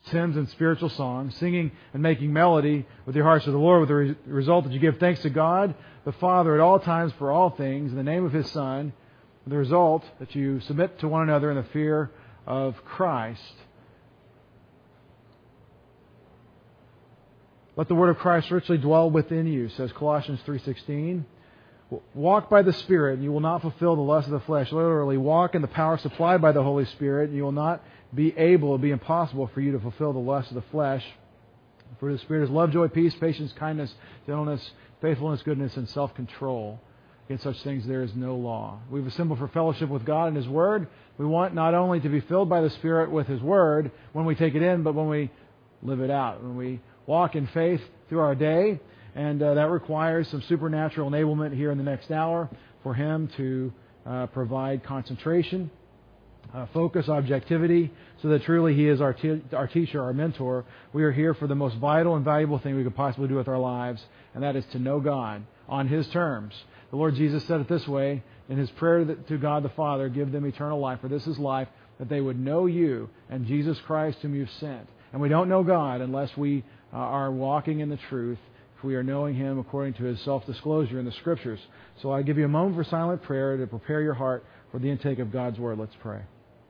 hymns and spiritual songs, singing and making melody with your hearts to the Lord, with the result that you give thanks to God the Father at all times for all things in the name of His Son, with the result that you submit to one another in the fear of Christ. Let the word of Christ richly dwell within you, says Colossians 3:16. Walk by the Spirit, and you will not fulfill the lust of the flesh. Literally, walk in the power supplied by the Holy Spirit, and you will not be able, it'll be impossible for you to fulfill the lust of the flesh. For the Spirit is love, joy, peace, patience, kindness, gentleness, faithfulness, goodness, and self-control. Against such things there is no law. We've assembled for fellowship with God and His Word. We want not only to be filled by the Spirit with His Word when we take it in, but when we live it out, when we walk in faith through our day. And that requires some supernatural enablement here in the next hour for Him to provide concentration, focus, objectivity, so that truly He is our teacher, our mentor. We are here for the most vital and valuable thing we could possibly do with our lives, and that is to know God on His terms. The Lord Jesus said it this way in His prayer to God the Father, give them eternal life, for this is life, that they would know you and Jesus Christ whom you've sent. And we don't know God unless we are walking in the truth, if we are knowing Him according to His self-disclosure in the Scriptures. So I give you a moment for silent prayer to prepare your heart for the intake of God's Word. Let's pray.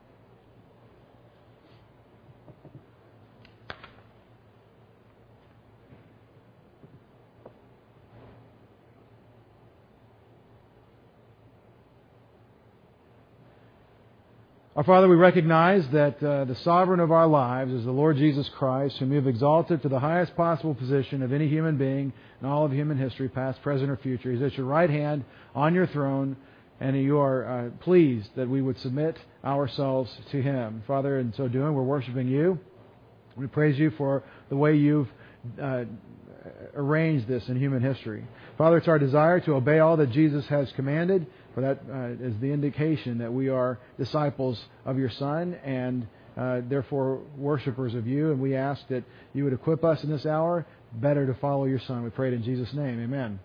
Our Father, we recognize that the sovereign of our lives is the Lord Jesus Christ, whom you have exalted to the highest possible position of any human being in all of human history, past, present, or future. He's at your right hand on your throne, and you are pleased that we would submit ourselves to Him. Father, in so doing, we're worshiping you. We praise you for the way you've arranged this in human history. Father, it's our desire to obey all that Jesus has commanded, for that is the indication that we are disciples of your Son and therefore worshipers of you. And we ask that you would equip us in this hour better to follow your Son. We pray it in Jesus' name. Amen.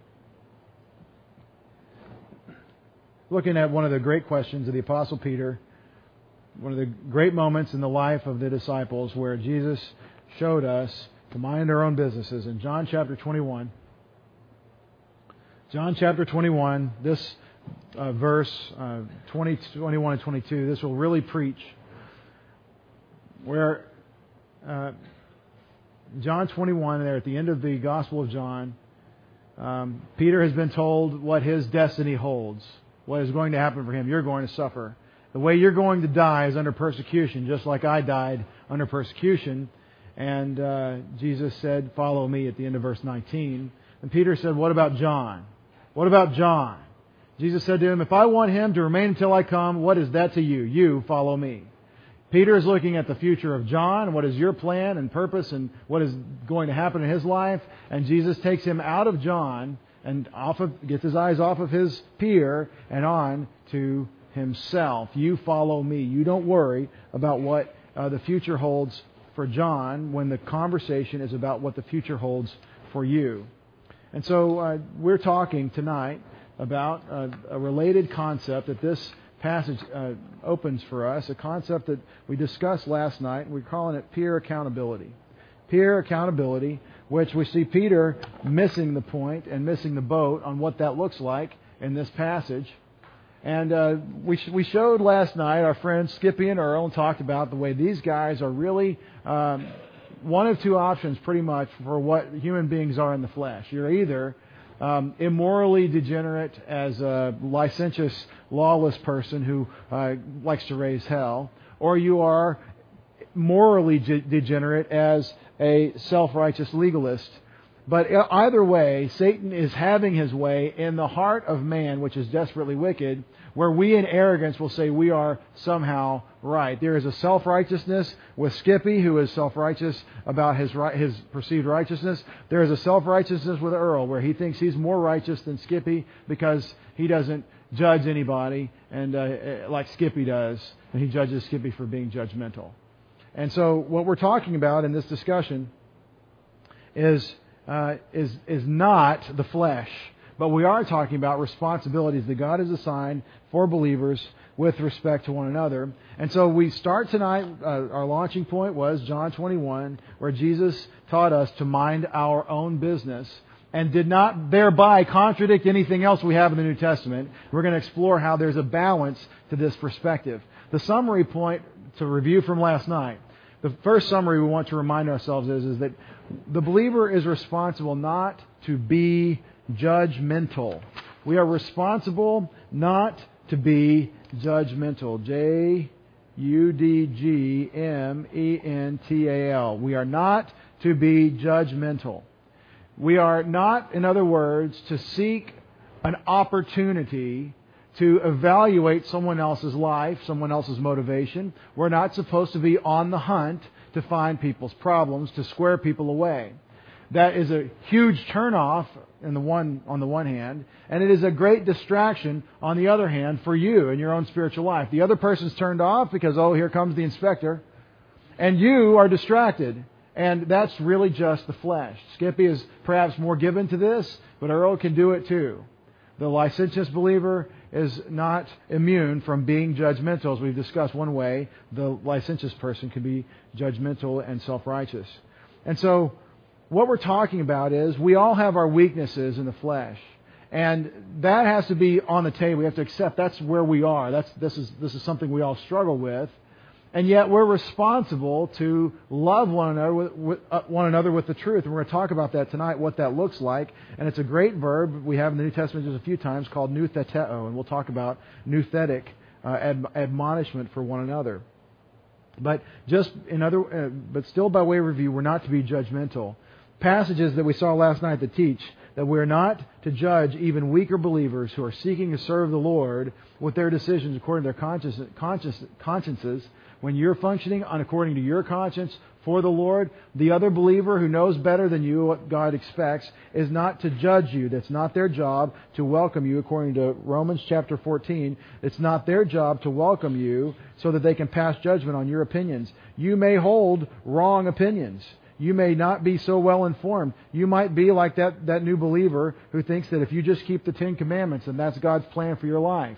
Looking at one of the great questions of the Apostle Peter, one of the great moments in the life of the disciples where Jesus showed us to mind our own businesses. In John chapter 21, this verse 20, 21, and 22, this will really preach where John 21, there at the end of the Gospel of John, Peter has been told what his destiny holds, what is going to happen for him. You're going to suffer. The way you're going to die is under persecution, just like I died under persecution. And Jesus said, follow me at the end of verse 19. And Peter said, what about John? What about John? Jesus said to him, if I want him to remain until I come, what is that to you? You follow me. Peter is looking at the future of John, what is your plan and purpose and what is going to happen in his life. And Jesus takes him out of John and gets his eyes off of his peer and on to himself. You follow me. You don't worry about what the future holds for John when the conversation is about what the future holds for you. And so we're talking tonight about a related concept that this passage opens for us, a concept that we discussed last night. We're calling it peer accountability. Peer accountability, which we see Peter missing the point and missing the boat on what that looks like in this passage. And we showed last night our friends Skippy and Earl and talked about the way these guys are really one of two options pretty much for what human beings are in the flesh. You're either immorally degenerate as a licentious, lawless person who likes to raise hell, or you are morally degenerate as a self-righteous legalist. But either way, Satan is having his way in the heart of man, which is desperately wicked, where we in arrogance will say we are somehow right. There is a self-righteousness with Skippy, who is self-righteous about his perceived righteousness. There is a self-righteousness with Earl, where he thinks he's more righteous than Skippy because he doesn't judge anybody and like Skippy does, and he judges Skippy for being judgmental. And so what we're talking about in this discussion is not the flesh, but we are talking about responsibilities that God has assigned for believers with respect to one another. And so we start tonight, our launching point was John 21, where Jesus taught us to mind our own business and did not thereby contradict anything else we have in the New Testament. We're going to explore how there's a balance to this perspective. The summary point to review from last night, the first summary we want to remind ourselves is that the believer is responsible not to be judgmental. We are responsible not to be judgmental. Judgmental. We are not to be judgmental. We are not, in other words, to seek an opportunity to evaluate someone else's life, someone else's motivation. We're not supposed to be on the hunt to find people's problems, to square people away. That is a huge turnoff on the one hand, and it is a great distraction on the other hand for you in your own spiritual life. The other person's turned off because, here comes the inspector, and you are distracted. And that's really just the flesh. Skippy is perhaps more given to this, but Earl can do it too. The licentious believer is not immune from being judgmental. As we've discussed, one way the licentious person can be judgmental and self-righteous. And so what we're talking about is we all have our weaknesses in the flesh. And that has to be on the table. We have to accept that's where we are. This is something we all struggle with. And yet we're responsible to love one another with the truth. And we're going to talk about that tonight, what that looks like. And it's a great verb we have in the New Testament just a few times called noutheteo. And we'll talk about nouthetic admonishment for one another. But but still by way of review, we're not to be judgmental. Passages that we saw last night that teach that we're not to judge even weaker believers who are seeking to serve the Lord with their decisions according to their consciences. When you're functioning according to your conscience for the Lord, the other believer who knows better than you what God expects is not to judge you. That's not their job to welcome you according to Romans chapter 14. It's not their job to welcome you so that they can pass judgment on your opinions. You may hold wrong opinions. You may not be so well informed. You might be like that new believer who thinks that if you just keep the Ten Commandments, then that's God's plan for your life.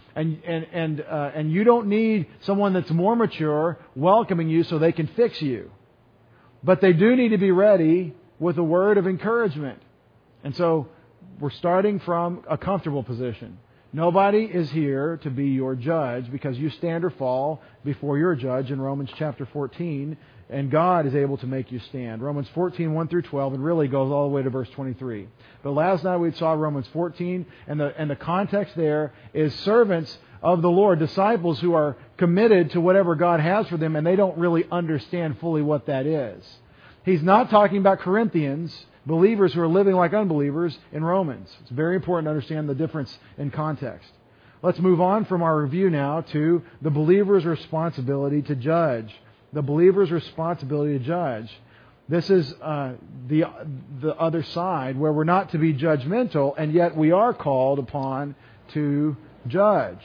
And you don't need someone that's more mature welcoming you so they can fix you. But they do need to be ready with a word of encouragement. And so we're starting from a comfortable position. Nobody is here to be your judge because you stand or fall before your judge in Romans chapter 14. And God is able to make you stand. Romans 14, 1 through 12, and really goes all the way to verse 23. But last night we saw Romans 14, and the context there is servants of the Lord, disciples who are committed to whatever God has for them, and they don't really understand fully what that is. He's not talking about Corinthians, believers who are living like unbelievers in Romans. It's very important to understand the difference in context. Let's move on from our review now to the believer's responsibility to judge. The believer's responsibility to judge. This is the other side where we're not to be judgmental, and yet we are called upon to judge.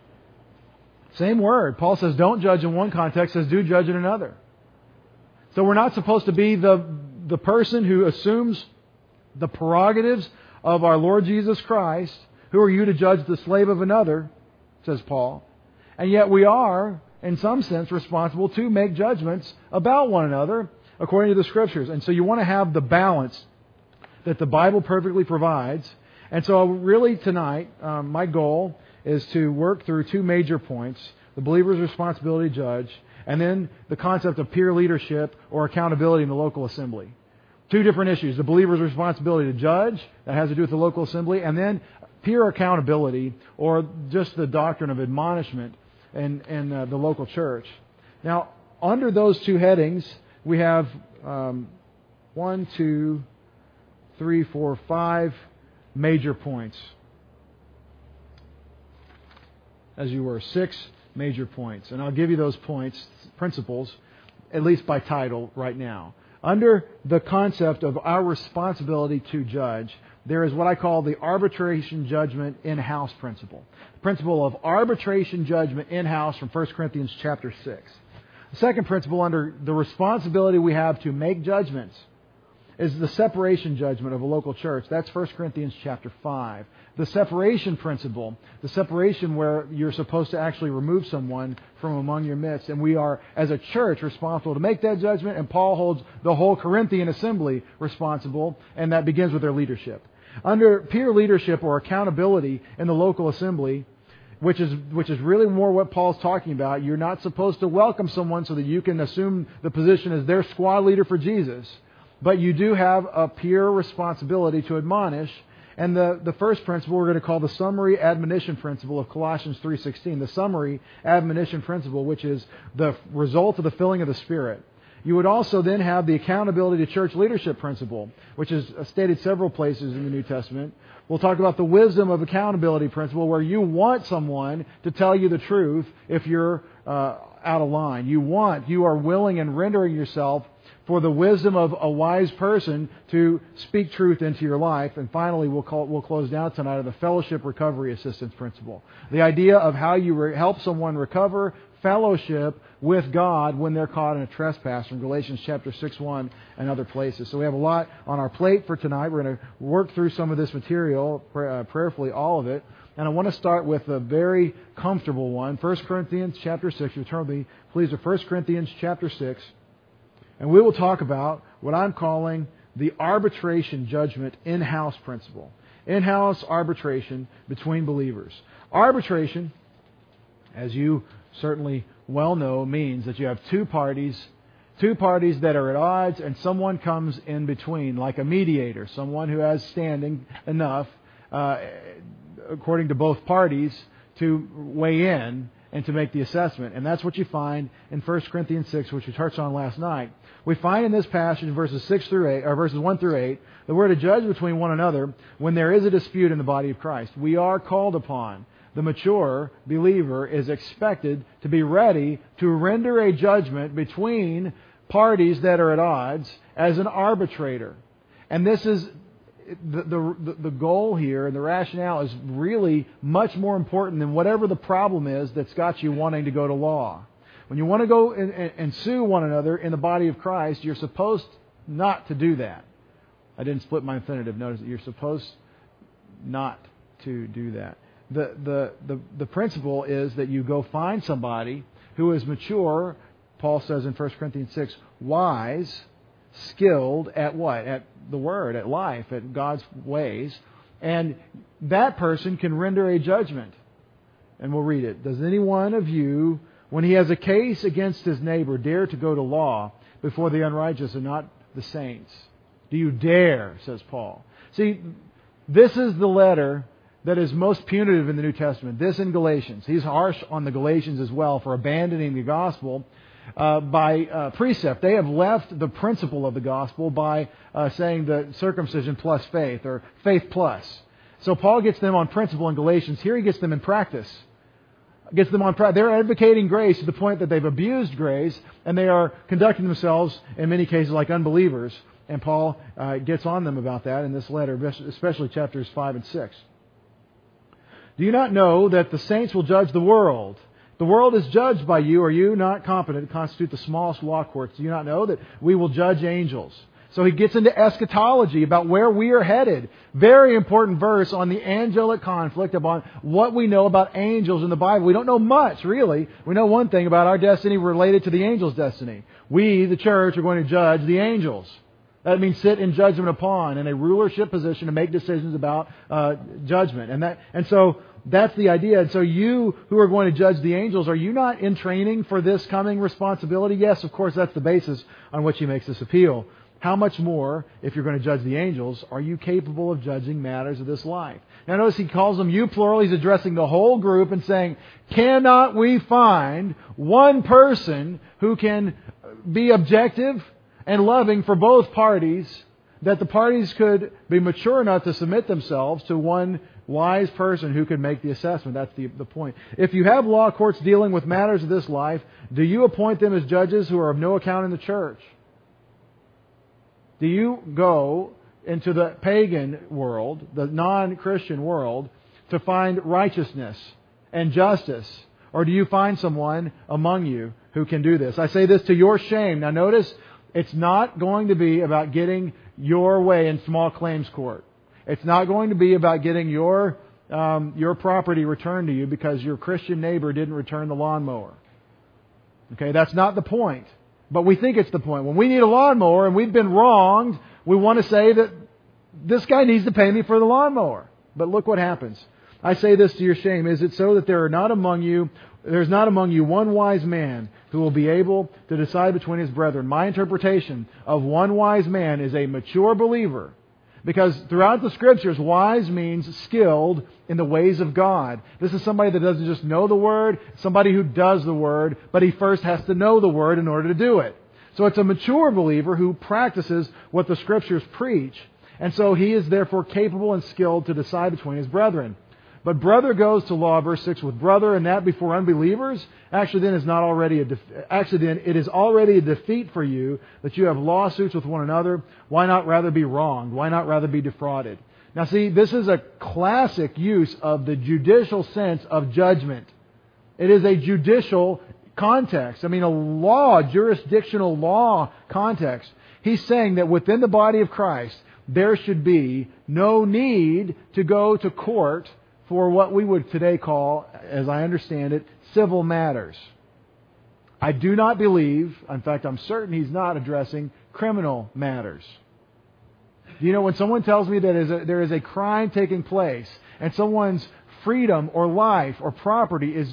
Same word. Paul says don't judge in one context, says do judge in another. So we're not supposed to be the person who assumes the prerogatives of our Lord Jesus Christ. Who are you to judge the slave of another, says Paul. And yet we are, in some sense, responsible to make judgments about one another according to the Scriptures. And so you want to have the balance that the Bible perfectly provides. And so really tonight, my goal is to work through two major points: the believer's responsibility to judge, and then the concept of peer leadership or accountability in the local assembly. Two different issues: the believer's responsibility to judge, that has to do with the local assembly, and then peer accountability, or just the doctrine of admonishment in the local church. Now, under those two headings, we have 5 major points. As you were, 6 major points. And I'll give you those points, principles, at least by title right now. Under the concept of our responsibility to judge, there is what I call the arbitration judgment in-house principle. The principle of arbitration judgment in-house from 1 Corinthians chapter 6. The second principle under the responsibility we have to make judgments. is the separation judgment of a local church. That's 1 Corinthians chapter 5. The separation principle, the separation where you're supposed to actually remove someone from among your midst. And we are, as a church, responsible to make that judgment. And Paul holds the whole Corinthian assembly responsible, and that begins with their leadership. Under peer leadership or accountability in the local assembly, which is really more what Paul's talking about, you're not supposed to welcome someone so that you can assume the position as their squad leader for Jesus. But you do have a peer responsibility to admonish. And the first principle we're going to call the summary admonition principle of Colossians 3:16. The summary admonition principle, which is the result of the filling of the Spirit. You would also then have the accountability to church leadership principle, which is stated several places in the New Testament. We'll talk about the wisdom of accountability principle, where you want someone to tell you the truth if you're out of line. You are willing and rendering yourself for the wisdom of a wise person to speak truth into your life. And finally, we'll close down tonight on the fellowship recovery assistance principle. The idea of how you help someone recover fellowship with God when they're caught in a trespass from Galatians chapter 6:1 and other places. So we have a lot on our plate for tonight. We're going to work through some of this material, prayerfully all of it. And I want to start with a very comfortable one. 1 Corinthians chapter 6. You turn with me, please, to 1 Corinthians chapter 6. And we will talk about what I'm calling the arbitration judgment in-house principle. In-house arbitration between believers. Arbitration, as you certainly well know, means that you have two parties that are at odds, and someone comes in between, like a mediator, someone who has standing enough, according to both parties, to weigh in and to make the assessment. And that's what you find in 1 Corinthians 6, which we touched on last night. We find in this passage, verses 1 through 8, that we're to judge between one another when there is a dispute in the body of Christ. We are called upon. The mature believer is expected to be ready to render a judgment between parties that are at odds as an arbitrator. And this is the goal here, and the rationale is really much more important than whatever the problem is that's got you wanting to go to law. When you want to go and sue one another in the body of Christ, you're supposed not to do that. I didn't split my infinitive. Notice that you're supposed not to do that. The principle is that you go find somebody who is mature, Paul says in 1 Corinthians 6, wise, skilled at what? At the Word, at life, at God's ways. And that person can render a judgment. And we'll read it. Does any one of you, when he has a case against his neighbor, dare to go to law before the unrighteous and not the saints? Do you dare, says Paul. See, this is the letter that is most punitive in the New Testament. This in Galatians. He's harsh on the Galatians as well for abandoning the gospel by precept. They have left the principle of the gospel by saying that circumcision plus faith, or faith plus. So Paul gets them on principle in Galatians. Here he gets them in practice. They're advocating grace to the point that they've abused grace, and they are conducting themselves in many cases like unbelievers. And Paul gets on them about that in this letter, especially chapters 5 and 6. Do you not know that the saints will judge the world? The world is judged by you. Are you not competent to constitute the smallest law courts? Do you not know that we will judge angels? So he gets into eschatology about where we are headed. Very important verse on the angelic conflict, about what we know about angels in the Bible. We don't know much, really. We know one thing about our destiny related to the angels' destiny. We, the church, are going to judge the angels. That means sit in judgment upon, in a rulership position to make decisions about judgment. And so that's the idea. And so you who are going to judge the angels, are you not in training for this coming responsibility? Yes, of course, that's the basis on which he makes this appeal. How much more, if you're going to judge the angels, are you capable of judging matters of this life? Now notice he calls them you plural. He's addressing the whole group and saying, cannot we find one person who can be objective and loving for both parties, that the parties could be mature enough to submit themselves to one wise person who could make the assessment? That's the point. If you have law courts dealing with matters of this life, do you appoint them as judges who are of no account in the church? Do you go into the pagan world, the non-Christian world, to find righteousness and justice? Or do you find someone among you who can do this? I say this to your shame. Now notice, it's not going to be about getting your way in small claims court. It's not going to be about getting your property returned to you because your Christian neighbor didn't return the lawnmower. Okay, that's not the point. But we think it's the point. When we need a lawnmower and we've been wronged, we want to say that this guy needs to pay me for the lawnmower. But look what happens. I say this to your shame. Is it so that there's not among you one wise man who will be able to decide between his brethren? My interpretation of one wise man is a mature believer. Because throughout the Scriptures, wise means skilled in the ways of God. This is somebody that doesn't just know the Word, somebody who does the Word, but he first has to know the Word in order to do it. So it's a mature believer who practices what the Scriptures preach. And so he is therefore capable and skilled to decide between his brethren. But brother goes to law, verse 6, with brother, and that before unbelievers. Actually, then it is already a defeat for you that you have lawsuits with one another. Why not rather be wronged? Why not rather be defrauded? Now, see, this is a classic use of the judicial sense of judgment. It is a judicial context. I mean, a jurisdictional law context. He's saying that within the body of Christ, there should be no need to go to court for what we would today call, as I understand it, civil matters. I do not believe, in fact, I'm certain he's not addressing criminal matters. You know, when someone tells me that there is a crime taking place and someone's freedom or life or property is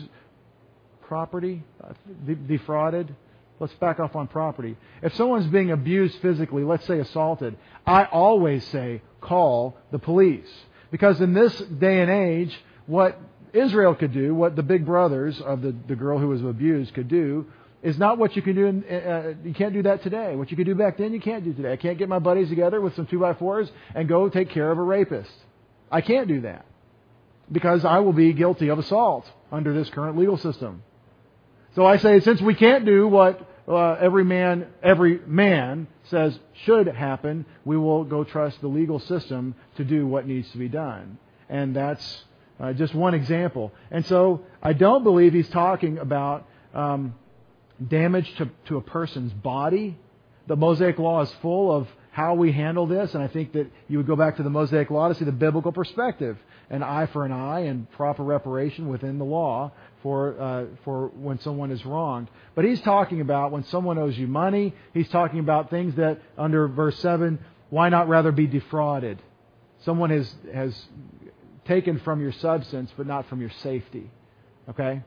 defrauded, let's back off on property. If someone's being abused physically, let's say assaulted, I always say call the police. Because in this day and age, what Israel could do, what the big brothers of the girl who was abused could do, is not what you can do. You can't do that today. What you could do back then, you can't do today. I can't get my buddies together with some 2x4s and go take care of a rapist. I can't do that. Because I will be guilty of assault under this current legal system. So I say, since we can't do what every man says should happen, we will go trust the legal system to do what needs to be done. And that's just one example. And so I don't believe he's talking about damage to a person's body. The Mosaic Law is full of how we handle this, and I think that you would go back to the Mosaic Law to see the biblical perspective. An eye for an eye and proper reparation within the law for when someone is wronged. But he's talking about when someone owes you money. He's talking about things that, under verse 7, why not rather be defrauded? Someone has taken from your substance, but not from your safety. Okay?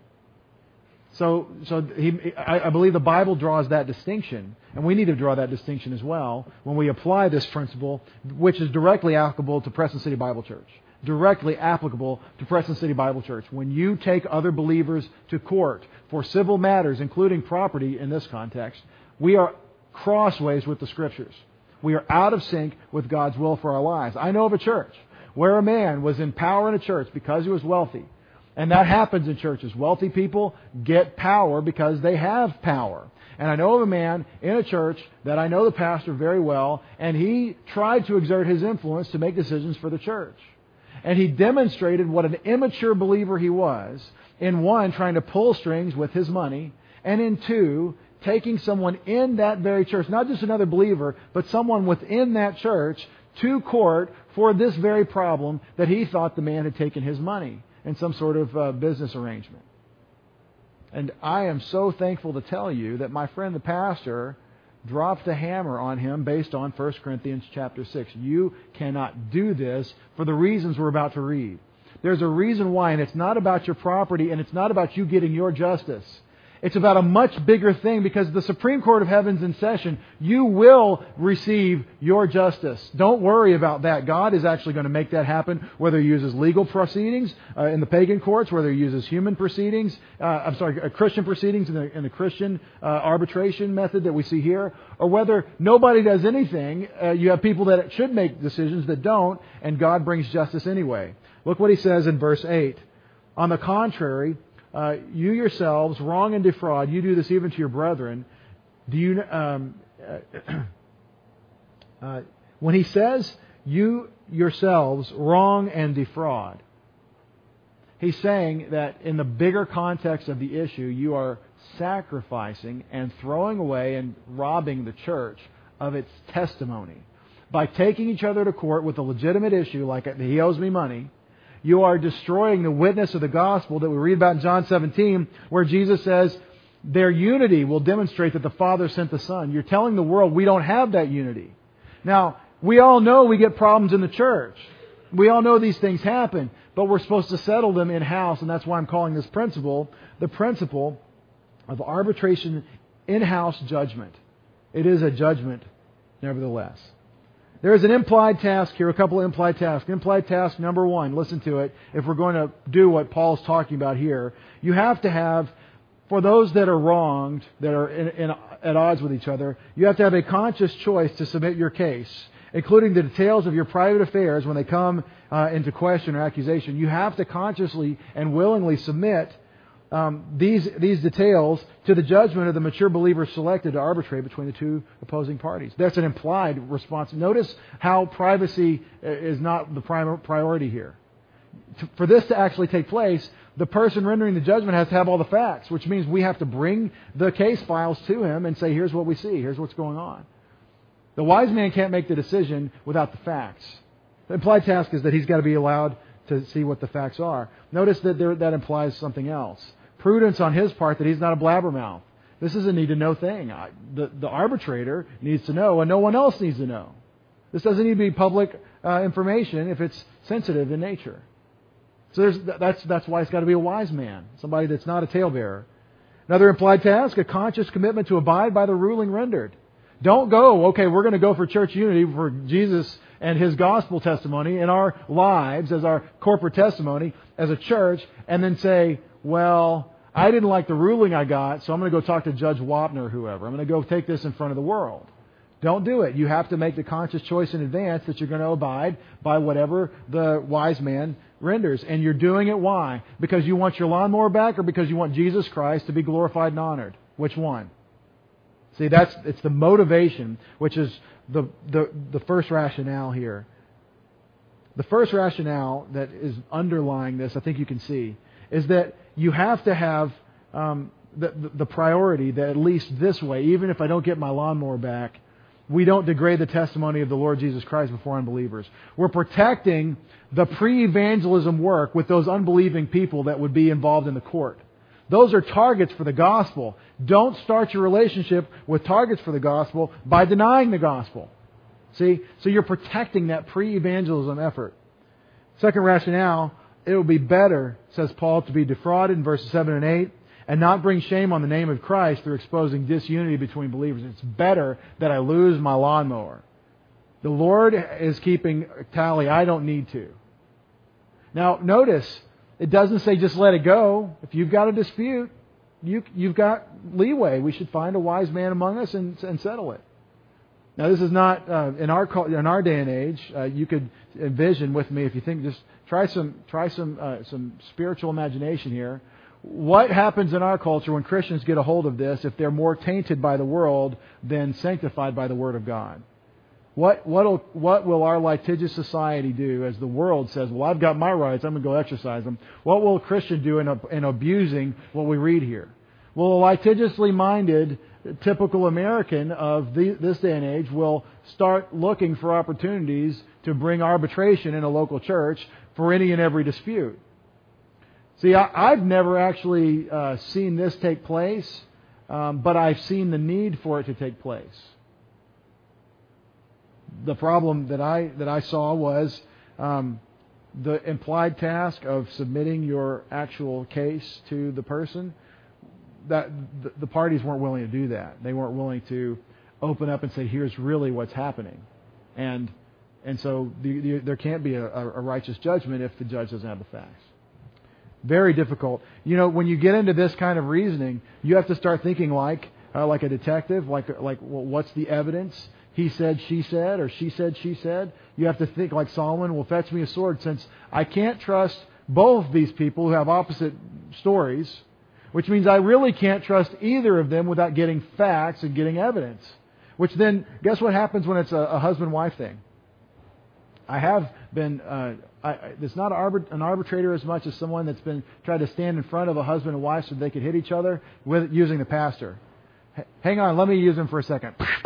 So I believe the Bible draws that distinction, and we need to draw that distinction as well when we apply this principle, which is directly applicable to Preston City Bible Church. Directly applicable to Preston City Bible Church. When you take other believers to court for civil matters, including property in this context, we are crossways with the Scriptures. We are out of sync with God's will for our lives. I know of a church where a man was in power in a church because he was wealthy. And that happens in churches. Wealthy people get power because they have power. And I know of a man in a church that I know the pastor very well, and he tried to exert his influence to make decisions for the church. And he demonstrated what an immature believer he was, in one, trying to pull strings with his money, and in two, taking someone in that very church, not just another believer, but someone within that church, to court for this very problem that he thought the man had taken his money in some sort of business arrangement. And I am so thankful to tell you that my friend the pastor dropped the hammer on him based on 1 Corinthians chapter 6. You cannot do this for the reasons we're about to read. There's a reason why, and it's not about your property, and it's not about you getting your justice. It's about a much bigger thing, because the Supreme Court of Heaven's in session. You will receive your justice. Don't worry about that. God is actually going to make that happen, whether He uses legal proceedings in the pagan courts, whether He uses human proceedings, Christian proceedings in the Christian arbitration method that we see here, or whether nobody does anything. You have people that should make decisions that don't, and God brings justice anyway. Look what He says in verse 8. On the contrary, you yourselves wrong and defraud. You do this even to your brethren. When he says you yourselves wrong and defraud, he's saying that in the bigger context of the issue, you are sacrificing and throwing away and robbing the church of its testimony. by taking each other to court with a legitimate issue like he owes me money, you are destroying the witness of the gospel that we read about in John 17, where Jesus says their unity will demonstrate that the Father sent the Son. You're telling the world we don't have that unity. Now, we all know we get problems in the church. We all know these things happen, but we're supposed to settle them in-house, and that's why I'm calling this principle the principle of arbitration in-house judgment. It is a judgment, nevertheless. There is an implied task here, a couple of implied tasks. Implied task number one, listen to it, if we're going to do what Paul's talking about here, you have to have, for those that are wronged, that are at odds with each other, you have to have a conscious choice to submit your case, including the details of your private affairs when they come into question or accusation. You have to consciously and willingly submit these details to the judgment of the mature believers selected to arbitrate between the two opposing parties. That's an implied response. Notice how privacy is not the priority here. For this to actually take place, the person rendering the judgment has to have all the facts, which means we have to bring the case files to him and say, here's what we see, here's what's going on. The wise man can't make the decision without the facts. The implied task is that he's got to be allowed to see what the facts are. Notice that that implies something else. Prudence on his part that he's not a blabbermouth. This is a need-to-know thing. The arbitrator needs to know, and no one else needs to know. This doesn't need to be public information if it's sensitive in nature. So that's why it's got to be a wise man, somebody that's not a talebearer. Another implied task, a conscious commitment to abide by the ruling rendered. Don't go, okay, we're going to go for church unity, for Jesus and His gospel testimony in our lives as our corporate testimony as a church, and then say, well, I didn't like the ruling I got, so I'm going to go talk to Judge Wapner or whoever. I'm going to go take this in front of the world. Don't do it. You have to make the conscious choice in advance that you're going to abide by whatever the wise man renders. And you're doing it why? Because you want your lawnmower back or because you want Jesus Christ to be glorified and honored? Which one? See, it's the motivation, which is the first rationale here. The first rationale that is underlying this, I think you can see, is that you have to have the priority that at least this way, even if I don't get my lawnmower back, we don't degrade the testimony of the Lord Jesus Christ before unbelievers. We're protecting the pre-evangelism work with those unbelieving people that would be involved in the court. Those are targets for the gospel. Don't start your relationship with targets for the gospel by denying the gospel. See? So you're protecting that pre-evangelism effort. Second rationale, it will be better, says Paul, to be defrauded in verses 7 and 8 and not bring shame on the name of Christ through exposing disunity between believers. It's better that I lose my lawnmower. The Lord is keeping tally. I don't need to. Now, notice, it doesn't say just let it go. If you've got a dispute, you've got leeway. We should find a wise man among us and settle it. Now, this is not in our day and age. You could envision with me, if you think, just try some spiritual imagination here. What happens in our culture when Christians get a hold of this if they're more tainted by the world than sanctified by the Word of God? What will our litigious society do as the world says, well, I've got my rights, I'm going to go exercise them? What will a Christian do in abusing what we read here? Well, a litigiously minded, typical American of this day and age will start looking for opportunities to bring arbitration in a local church for any and every dispute. See, I've never actually seen this take place, but I've seen the need for it to take place. The problem that I saw was the implied task of submitting your actual case to the person. That the parties weren't willing to do that. They weren't willing to open up and say, "Here's really what's happening," and so there can't be a righteous judgment if the judge doesn't have the facts. Very difficult. You know, when you get into this kind of reasoning, you have to start thinking like a detective, like well, what's the evidence? He said, she said, or she said, she said. You have to think like Solomon, well, fetch me a sword, since I can't trust both these people who have opposite stories, which means I really can't trust either of them without getting facts and getting evidence. Which then, guess what happens when it's a husband-wife thing? I have been, it's not an arbitrator as much as someone that's been tried to stand in front of a husband and wife so they could hit each other with using the pastor. Hang on, let me use him for a second.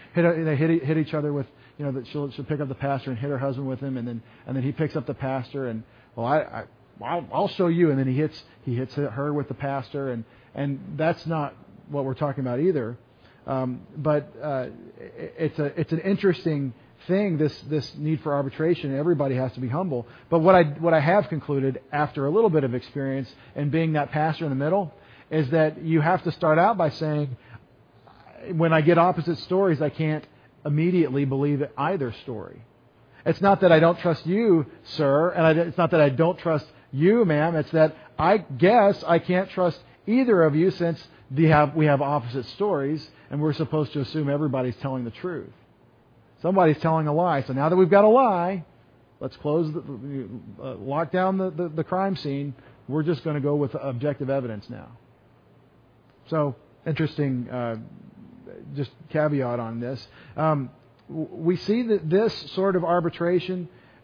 hit each other with, that she'll pick up the pastor and hit her husband with him, and then he picks up the pastor, and I'll show you, and then he hits her with the pastor, and that's not what we're talking about either. But it's an interesting thing, this need for arbitration. Everybody has to be humble. But what I have concluded after a little bit of experience and being that pastor in the middle is that you have to start out by saying, when I get opposite stories, I can't immediately believe either story. It's not that I don't trust you, sir, and it's not that I don't trust you, ma'am. It's that I guess I can't trust either of you since we have opposite stories, and we're supposed to assume everybody's telling the truth. Somebody's telling a lie. So now that we've got a lie, let's lock down the crime scene. We're just going to go with objective evidence now. So, interesting just caveat on this. We see that this sort of arbitration,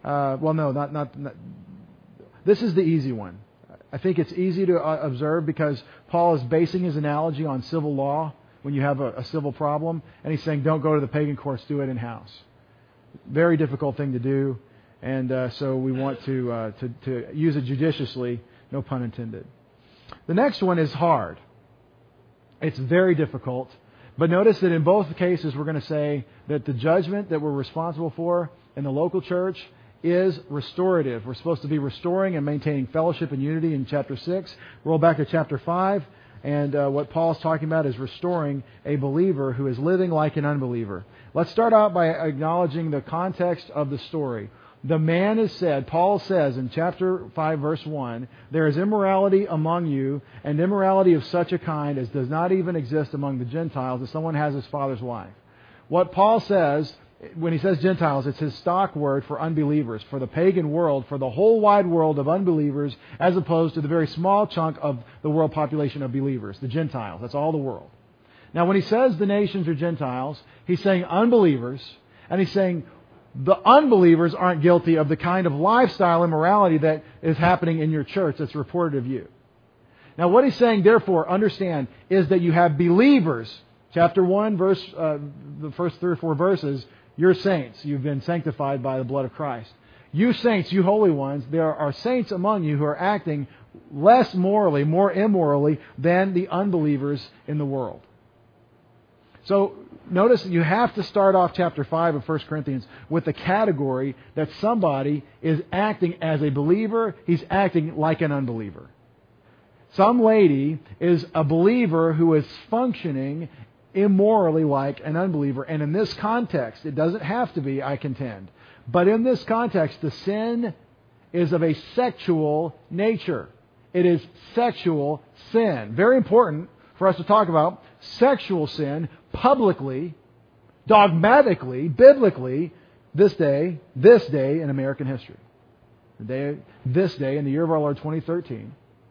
this is the easy one. I think it's easy to observe because Paul is basing his analogy on civil law when you have a civil problem, and he's saying don't go to the pagan courts, do it in-house. Very difficult thing to do, and so we want to use it judiciously, no pun intended. The next one is hard. It's very difficult, but notice that in both cases we're going to say that the judgment that we're responsible for in the local church is restorative. We're supposed to be restoring and maintaining fellowship and unity in chapter 6. Roll back to chapter 5. And what Paul's talking about is restoring a believer who is living like an unbeliever. Let's start out by acknowledging the context of the story. The man is said, Paul says in chapter 5, verse 1, there is immorality among you, and immorality of such a kind as does not even exist among the Gentiles, if someone has his father's wife. What Paul says, when he says Gentiles, it's his stock word for unbelievers, for the pagan world, for the whole wide world of unbelievers, as opposed to the very small chunk of the world population of believers, the Gentiles. That's all the world. Now, when he says the nations are Gentiles, he's saying unbelievers, and he's saying the unbelievers aren't guilty of the kind of lifestyle immorality that is happening in your church that's reported of you. Now, what he's saying, therefore, understand, is that you have believers. Chapter 1, the first 3 or 4 verses, you're saints. You've been sanctified by the blood of Christ. You saints, you holy ones, there are saints among you who are acting less morally, more immorally than the unbelievers in the world. So notice that you have to start off chapter 5 of 1 Corinthians with the category that somebody is acting as a believer, he's acting like an unbeliever. Some lady is a believer who is functioning immorally like an unbeliever. And in this context, it doesn't have to be, I contend. But in this context, the sin is of a sexual nature. It is sexual sin. Very important for us to talk about sexual sin publicly, dogmatically, biblically, this day in American history. This day in the year of our Lord 2013.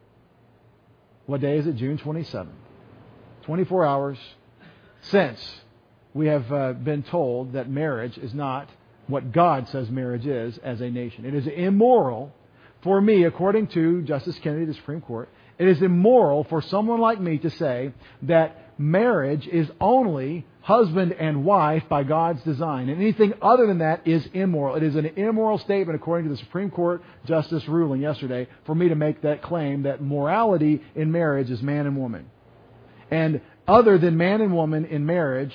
What day is it? June 27th. 24 hours since we have been told that marriage is not what God says marriage is as a nation. It is immoral for me, according to Justice Kennedy of the Supreme Court, it is immoral for someone like me to say that marriage is only husband and wife by God's design. And anything other than that is immoral. It is an immoral statement according to the Supreme Court Justice ruling yesterday for me to make that claim that morality in marriage is man and woman. And other than man and woman in marriage,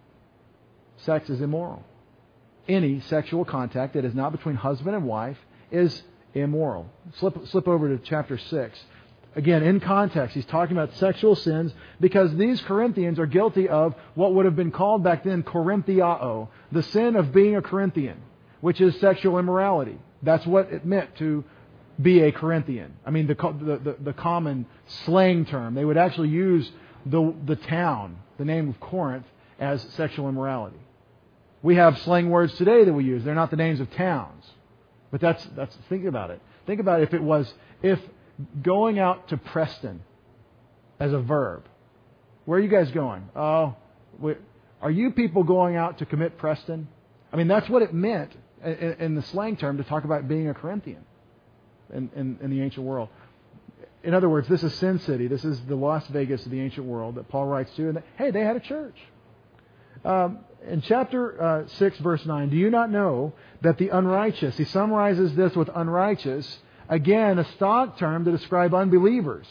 sex is immoral. Any sexual contact that is not between husband and wife is immoral. Slip over to chapter 6. Again, in context, he's talking about sexual sins because these Corinthians are guilty of what would have been called back then Korinthiao, the sin of being a Corinthian, which is sexual immorality. That's what it meant to be a Corinthian. I mean, the common slang term. They would actually use the town, the name of Corinth, as sexual immorality. We have slang words today that we use. They're not the names of towns. But that's think about it. Think about if going out to Preston as a verb. Where are you guys going? Oh, are you people going out to commit Preston? I mean, that's what it meant in the slang term to talk about being a Corinthian in the ancient world. In other words, this is Sin City. This is the Las Vegas of the ancient world that Paul writes to. And hey, they had a church. In chapter 6, verse 9, do you not know that the unrighteous, he summarizes this with unrighteous, again, a stock term to describe unbelievers.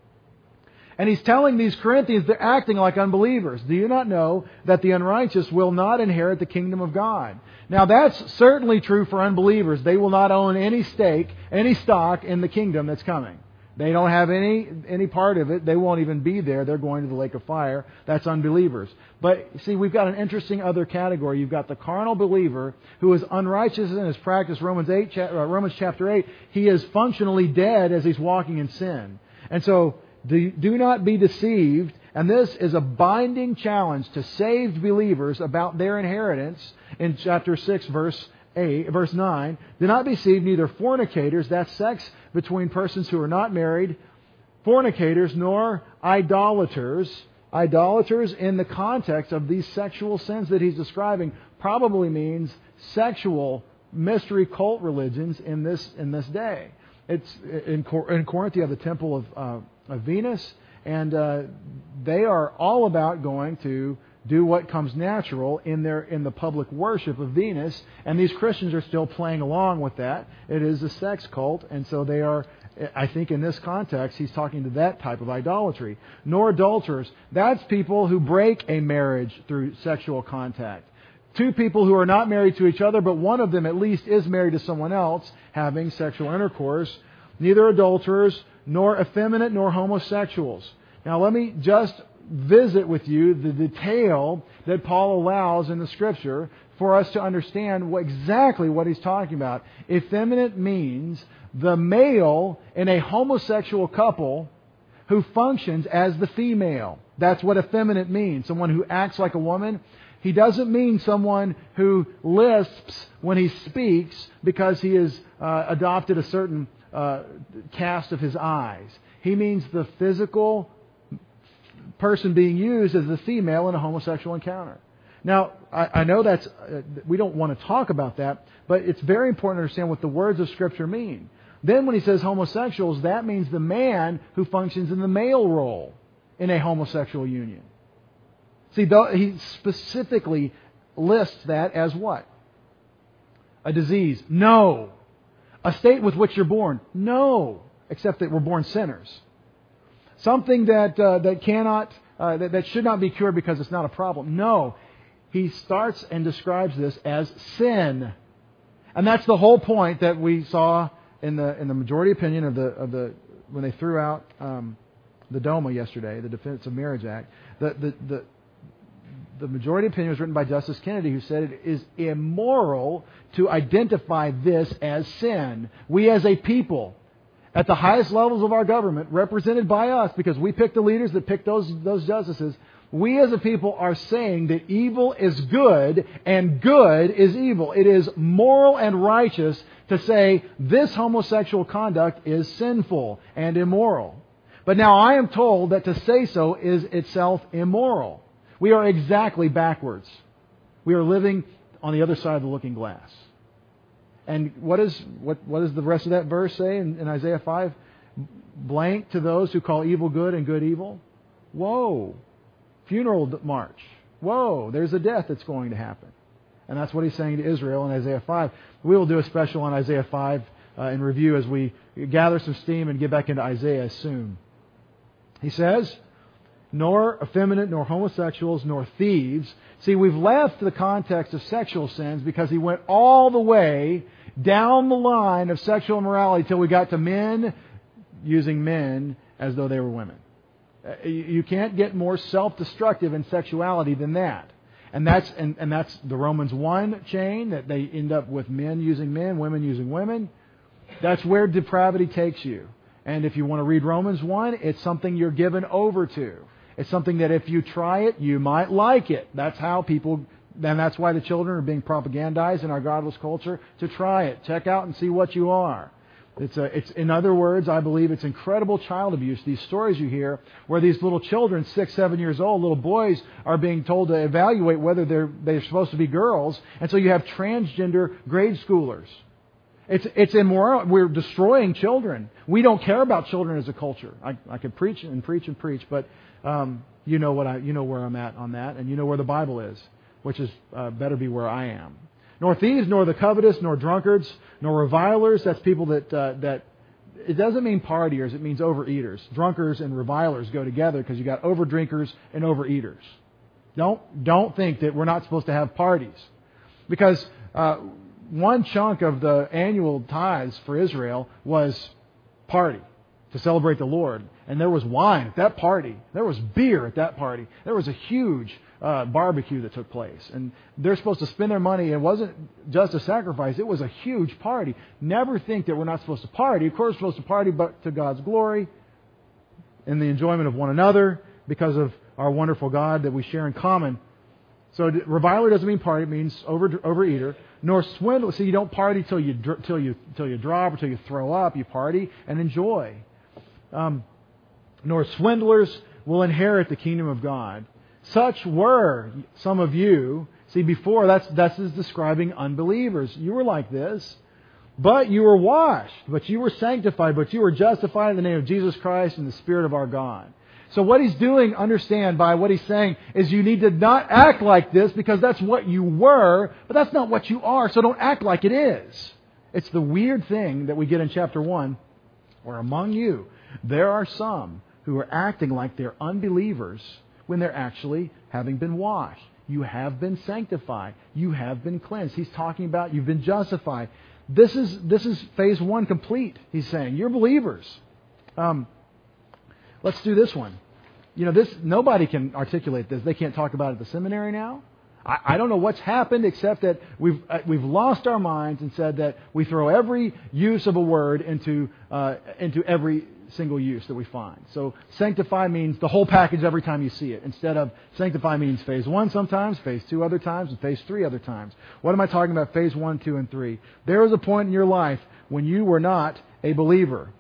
And he's telling these Corinthians they're acting like unbelievers. Do you not know that the unrighteous will not inherit the kingdom of God? Now that's certainly true for unbelievers. They will not own any stake, any stock in the kingdom that's coming. They don't have any part of it. They won't even be there. They're going to the lake of fire. That's unbelievers. But see, we've got an interesting other category. You've got the carnal believer who is unrighteous in his practice. Romans chapter 8, he is functionally dead as he's walking in sin. And so do not be deceived. And this is a binding challenge to saved believers about their inheritance in chapter 6, verse 9. Do not be deceived, neither fornicators, that's sex between persons who are not married, fornicators, nor idolaters. Idolaters, in the context of these sexual sins that he's describing, probably means sexual mystery cult religions in this day. It's in Corinth you have the temple of Venus, and they are all about going to do what comes natural in the public worship of Venus, and these Christians are still playing along with that. It is a sex cult, and so they are, I think in this context, he's talking to that type of idolatry. Nor adulterers. That's people who break a marriage through sexual contact. Two people who are not married to each other, but one of them at least is married to someone else, having sexual intercourse. Neither adulterers, nor effeminate, nor homosexuals. Now let me just visit with you the detail that Paul allows in the Scripture for us to understand exactly what he's talking about. Effeminate means the male in a homosexual couple who functions as the female. That's what effeminate means. Someone who acts like a woman. He doesn't mean someone who lisps when he speaks because he has adopted a certain cast of his eyes. He means the physical person being used as the female in a homosexual encounter. Now, I know that's we don't want to talk about that, but it's very important to understand what the words of Scripture mean. Then when he says homosexuals, that means the man who functions in the male role in a homosexual union. See, he specifically lists that as what? A disease? No. A state with which you're born? No. Except that we're born sinners. Something that should not be cured because it's not a problem. No. He starts and describes this as sin. And that's the whole point that we saw in the majority opinion of the when they threw out the DOMA yesterday, the Defense of Marriage Act. The majority opinion was written by Justice Kennedy, who said it is immoral to identify this as sin. We as a people, at the highest levels of our government, represented by us, because we pick the leaders that pick those justices, we as a people are saying that evil is good and good is evil. It is moral and righteous to say this homosexual conduct is sinful and immoral. But now I am told that to say so is itself immoral. We are exactly backwards. We are living on the other side of the looking glass. And what does the rest of that verse say in Isaiah 5? Blank to those who call evil good and good evil. Whoa. Funeral march. Whoa. There's a death that's going to happen. And that's what he's saying to Israel in Isaiah 5. We will do a special on Isaiah 5 in review as we gather some steam and get back into Isaiah soon. He says, nor effeminate, nor homosexuals, nor thieves. See, we've left the context of sexual sins because he went all the way down the line of sexual immorality till we got to men using men as though they were women. You can't get more self-destructive in sexuality than that. And that's the Romans 1 chain, that they end up with men using men, women using women. That's where depravity takes you. And if you want to read Romans 1, it's something you're given over to. It's something that if you try it, you might like it. That's how people, and that's why the children are being propagandized in our godless culture to try it. Check out and see what you are. It's in other words, I believe it's incredible child abuse. These stories you hear where these little children, 6, 7 years old, little boys, are being told to evaluate whether they're supposed to be girls. And so you have transgender grade schoolers. It's immoral. We're destroying children. We don't care about children as a culture. I could preach and preach and preach, but you know where I'm at on that, and you know where the Bible is. which is better be where I am. Nor thieves, nor the covetous, nor drunkards, nor revilers. That's people that it doesn't mean partiers, it means overeaters. Drunkards and revilers go together because you got overdrinkers and overeaters. Don't think that we're not supposed to have parties. Because one chunk of the annual tithes for Israel was party, to celebrate the Lord. And there was wine at that party. There was beer at that party. There was a huge barbecue that took place. And they're supposed to spend their money. It wasn't just a sacrifice. It was a huge party. Never think that we're not supposed to party. Of course, we're supposed to party, but to God's glory and the enjoyment of one another because of our wonderful God that we share in common. So reviler doesn't mean party. It means overeater. Nor swindler. See, you don't party till you drop or till you throw up. You party and enjoy. Nor swindlers will inherit the kingdom of God. Such were some of you. See, before that's describing unbelievers. You were like this, but you were washed, but you were sanctified, but you were justified in the name of Jesus Christ and the Spirit of our God. So what he's doing, understand by what he's saying, is you need to not act like this because that's what you were, but that's not what you are, so don't act like it is. It's the weird thing that we get in chapter 1, where among you there are some who are acting like they're unbelievers when they're actually having been washed. You have been sanctified. You have been cleansed. He's talking about you've been justified. This is phase 1 complete, he's saying. You're believers. Let's do this one. Nobody can articulate this. They can't talk about it at the seminary now. I don't know what's happened except that we've lost our minds and said that we throw every use of a word into every single use that we find. So sanctify means the whole package every time you see it. Instead of sanctify means phase 1 sometimes, phase 2 other times, and phase 3 other times. What am I talking about? Phase 1, 2, and 3. There was a point in your life when you were not a believer.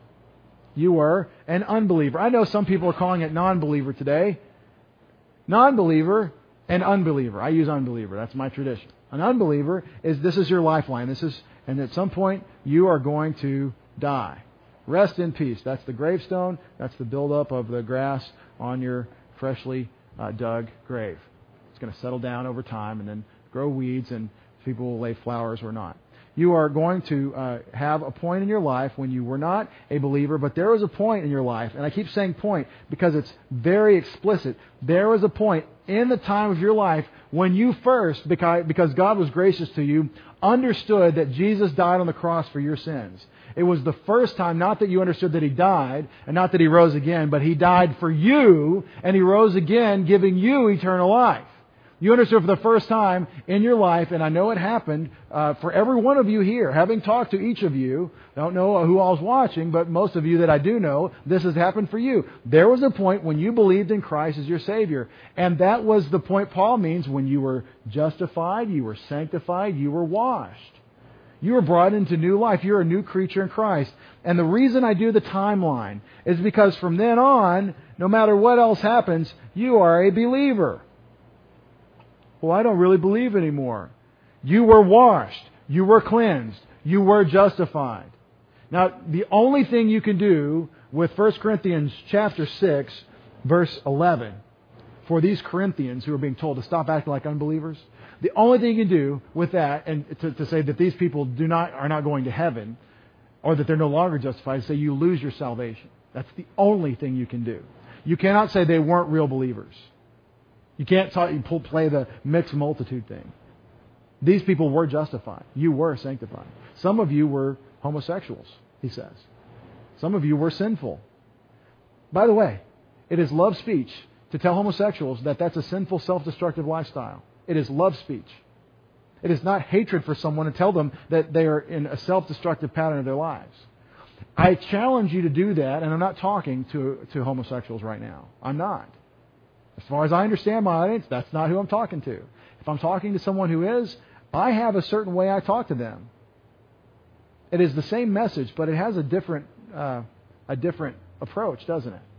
You were an unbeliever. I know some people are calling it non-believer today. Non-believer and unbeliever. I use unbeliever. That's my tradition. An unbeliever this is your lifeline. And at some point you are going to die. Rest in peace. That's the gravestone. That's the buildup of the grass on your freshly dug grave. It's going to settle down over time and then grow weeds and people will lay flowers or not. You are going to have a point in your life when you were not a believer, but there was a point in your life, and I keep saying point because it's very explicit. There was a point in the time of your life when you first, because God was gracious to you, understood that Jesus died on the cross for your sins. It was the first time, not that you understood that He died, and not that He rose again, but He died for you, and He rose again, giving you eternal life. You understood for the first time in your life, and I know it happened for every one of you here, having talked to each of you. I don't know who all's watching, but most of you that I do know, this has happened for you. There was a point when you believed in Christ as your Savior. And that was the point Paul means when you were justified, you were sanctified, you were washed. You were brought into new life. You're a new creature in Christ. And the reason I do the timeline is because from then on, no matter what else happens, you are a believer. Well, I don't really believe anymore. You were washed. You were cleansed. You were justified. Now, the only thing you can do with 1 Corinthians chapter 6, verse 11, for these Corinthians who are being told to stop acting like unbelievers, the only thing you can do with that, and to say that these people are not going to heaven, or that they're no longer justified, is say you lose your salvation. That's the only thing you can do. You cannot say they weren't real believers. You can't play the mixed multitude thing. These people were justified. You were sanctified. Some of you were homosexuals, he says. Some of you were sinful. By the way, it is love speech to tell homosexuals that that's a sinful, self-destructive lifestyle. It is love speech. It is not hatred for someone to tell them that they are in a self-destructive pattern of their lives. I challenge you to do that, and I'm not talking to homosexuals right now. I'm not. As far as I understand my audience, that's not who I'm talking to. If I'm talking to someone who is, I have a certain way I talk to them. It is the same message, but it has a different approach, doesn't it?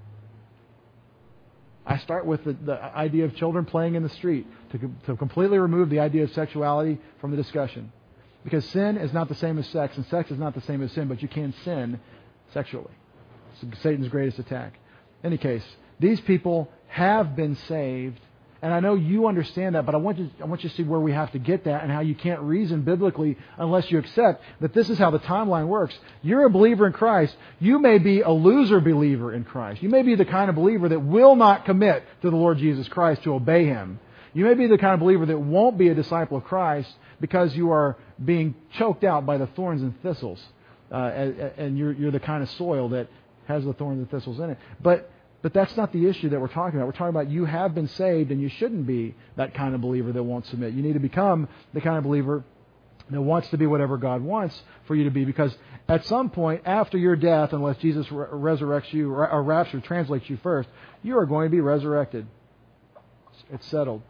I start with the idea of children playing in the street to completely remove the idea of sexuality from the discussion. Because sin is not the same as sex, and sex is not the same as sin, but you can sin sexually. It's Satan's greatest attack. In any case, these people have been saved, And I know you understand that, but I want you to see where we have to get that and how you can't reason biblically unless you accept that this is how the timeline works. You're a believer in Christ. You may be a loser believer in Christ. You may be the kind of believer that will not commit to the Lord Jesus Christ to obey Him. You may be the kind of believer that won't be a disciple of Christ because you are being choked out by the thorns and thistles. And you're the kind of soil that has the thorns and thistles in it. But that's not the issue that we're talking about. We're talking about you have been saved and you shouldn't be that kind of believer that won't submit. You need to become the kind of believer that wants to be whatever God wants for you to be, because at some point after your death, unless Jesus resurrects you or rapture translates you first, you are going to be resurrected. It's settled.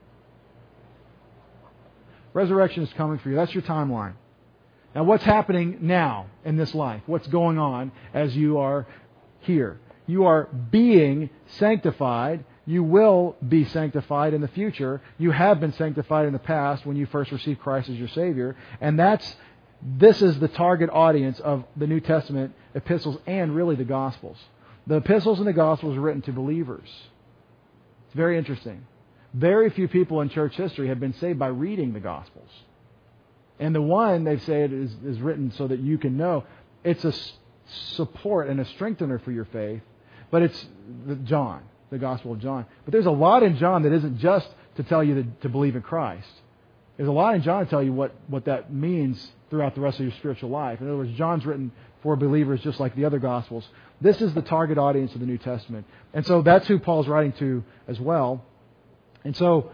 Resurrection is coming for you. That's your timeline. Now, what's happening now in this life? What's going on as you are here? You are being sanctified. You will be sanctified in the future. You have been sanctified in the past when you first received Christ as your Savior. And this is the target audience of the New Testament epistles and really the Gospels. The epistles and the Gospels are written to believers. It's very interesting. Very few people in church history have been saved by reading the Gospels. And the one, they say, it is written so that you can know. It's a support and a strengthener for your faith. But it's John, the Gospel of John. But there's a lot in John that isn't just to tell you to believe in Christ. There's a lot in John to tell you what that means throughout the rest of your spiritual life. In other words, John's written for believers just like the other Gospels. This is the target audience of the New Testament. And so that's who Paul's writing to as well. And so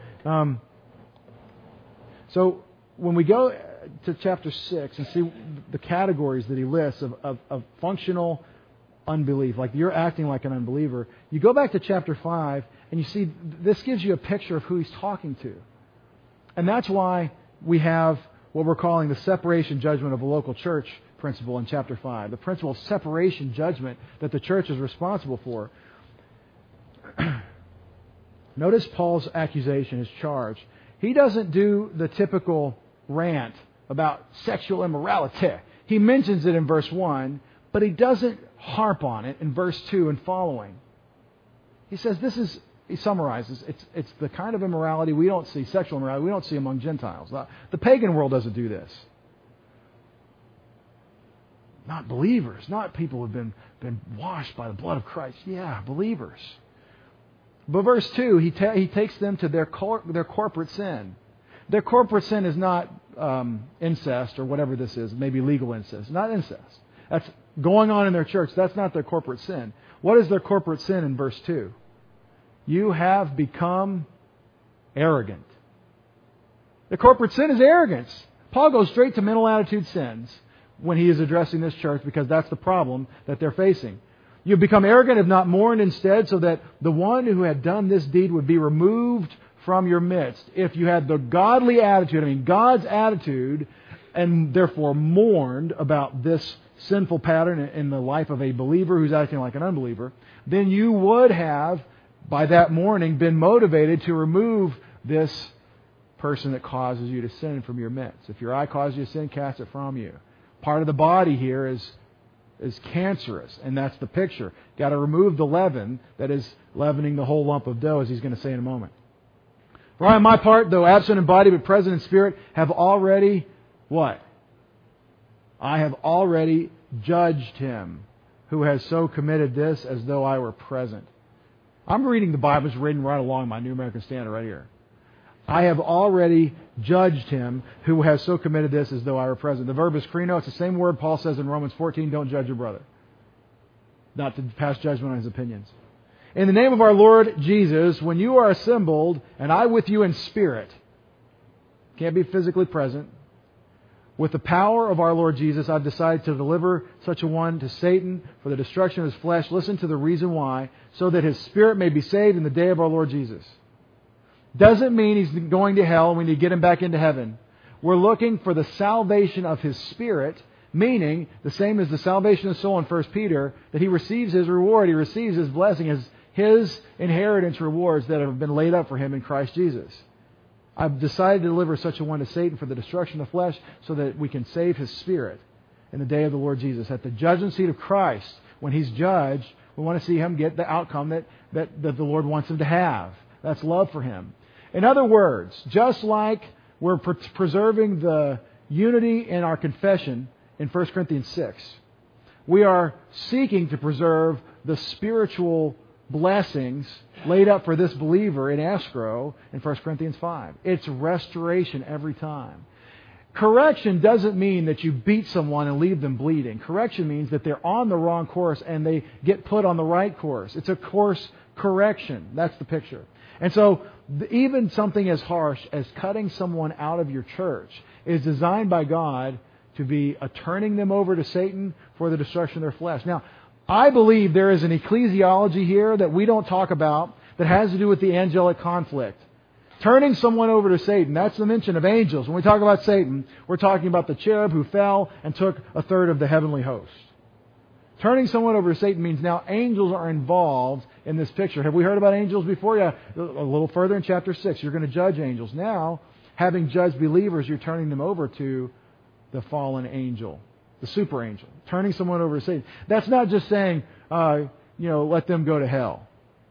when we go to chapter 6 and see the categories that he lists of functional unbelief, like you're acting like an unbeliever, you go back to chapter 5 and you see this gives you a picture of who he's talking to. And that's why we have what we're calling the separation judgment of a local church principle in chapter 5. The principle of separation judgment that the church is responsible for. Notice Paul's accusation, his charge. He doesn't do the typical rant about sexual immorality. He mentions it in verse 1, but he doesn't harp on it in verse 2 and following. He says he summarizes, it's the kind of immorality we don't see, sexual immorality, we don't see among Gentiles. The pagan world doesn't do this. Not believers, not people who have been washed by the blood of Christ. Yeah, believers. But verse 2, he takes them to their corporate sin. Their corporate sin is not incest or whatever this is, maybe legal incest. Not incest. That's going on in their church. That's not their corporate sin. What is their corporate sin in verse 2? You have become arrogant. The corporate sin is arrogance. Paul goes straight to mental attitude sins when he is addressing this church because that's the problem that they're facing. You've become arrogant, have not mourned instead, so that the one who had done this deed would be removed from your midst. If you had the godly attitude, God's attitude, and therefore mourned about this sinful pattern in the life of a believer who's acting like an unbeliever, then you would have, by that mourning, been motivated to remove this person that causes you to sin from your midst. If your eye causes you to sin, cast it from you. Part of the body here is cancerous, and that's the picture. Got to remove the leaven that is leavening the whole lump of dough, as he's going to say in a moment. For I, on my part, though absent in body but present in spirit, have already what? I have already judged him who has so committed this as though I were present. I'm reading the Bible, it's written right along my New American Standard right here. I have already judged him who has so committed this as though I were present. The verb is krino. It's the same word Paul says in Romans 14, don't judge your brother. Not to pass judgment on his opinions. In the name of our Lord Jesus, when you are assembled, and I with you in spirit, can't be physically present, with the power of our Lord Jesus, I've decided to deliver such a one to Satan for the destruction of his flesh. Listen to the reason why, so that his spirit may be saved in the day of our Lord Jesus. Doesn't mean he's going to hell and we need to get him back into heaven. We're looking for the salvation of his spirit, meaning the same as the salvation of the soul in 1 Peter, that he receives his reward, he receives his blessing, his inheritance rewards that have been laid up for him in Christ Jesus. I've decided to deliver such a one to Satan for the destruction of the flesh so that we can save his spirit in the day of the Lord Jesus. At the judgment seat of Christ, when he's judged, we want to see him get the outcome that the Lord wants him to have. That's love for Him. In other words, just like we're preserving the unity in our confession in 1 Corinthians 6, we are seeking to preserve the spiritual blessings laid up for this believer in escrow in 1 Corinthians 5. It's restoration every time. Correction doesn't mean that you beat someone and leave them bleeding. Correction means that they're on the wrong course and they get put on the right course. It's a course correction. That's the picture. And so even something as harsh as cutting someone out of your church is designed by God to be a turning them over to Satan for the destruction of their flesh. Now, I believe there is an ecclesiology here that we don't talk about that has to do with the angelic conflict. Turning someone over to Satan, that's the mention of angels. When we talk about Satan, we're talking about the cherub who fell and took a third of the heavenly host. Turning someone over to Satan means now angels are involved in this picture. Have we heard about angels before? Yeah, a little further in chapter 6. You're going to judge angels. Now, having judged believers, you're turning them over to the fallen angel, the super angel. Turning someone over to Satan. That's not just saying, let them go to hell.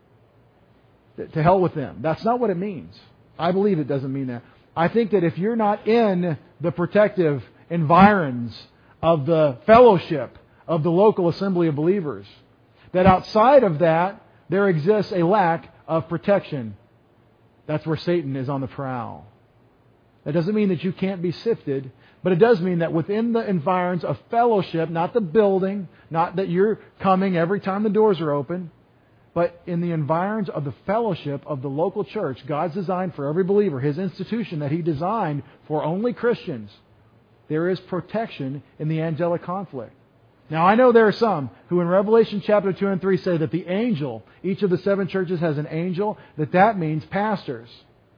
To hell with them. That's not what it means. I believe it doesn't mean that. I think that if you're not in the protective environs of the fellowship of the local assembly of believers, that outside of that, there exists a lack of protection. That's where Satan is on the prowl. That doesn't mean that you can't be sifted, but it does mean that within the environs of fellowship, not the building, not that you're coming every time the doors are open, but in the environs of the fellowship of the local church, God's design for every believer, His institution that He designed for only Christians, there is protection in the angelic conflict. Now, I know there are some who in Revelation chapter 2 and 3 say that the angel, each of the 7 churches has an angel, that means pastors.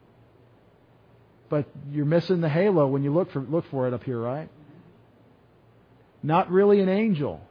But you're missing the halo when you look for it up here, right? Not really an angel.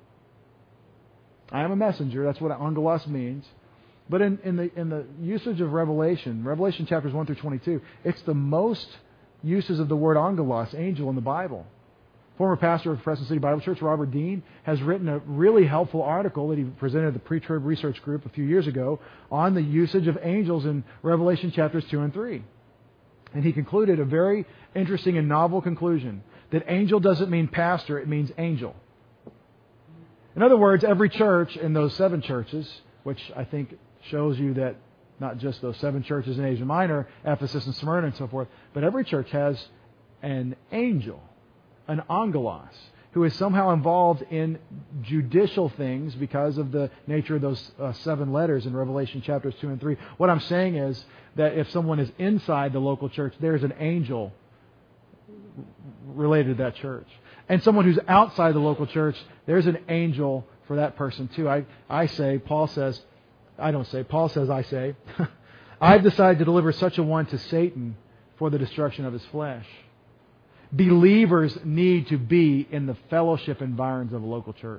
I am a messenger. That's what angelos means. But in the usage of Revelation chapters 1 through 22, it's the most uses of the word angelos, angel, in the Bible. Former pastor of Crescent City Bible Church, Robert Dean, has written a really helpful article that he presented at the Pre-Trib Research Group a few years ago on the usage of angels in Revelation chapters 2 and 3. And he concluded a very interesting and novel conclusion, that angel doesn't mean pastor, it means angel. In other words, every church in those 7 churches, which I think shows you that not just those 7 churches in Asia Minor, Ephesus and Smyrna and so forth, but every church has an angel, an angelos, who is somehow involved in judicial things because of the nature of those 7 letters in Revelation chapters 2 and 3. What I'm saying is that if someone is inside the local church, there's an angel related to that church. And someone who's outside the local church, there's an angel for that person too. I say, Paul says, I say, I've decided to deliver such a one to Satan for the destruction of his flesh. Believers need to be in the fellowship environs of a local church.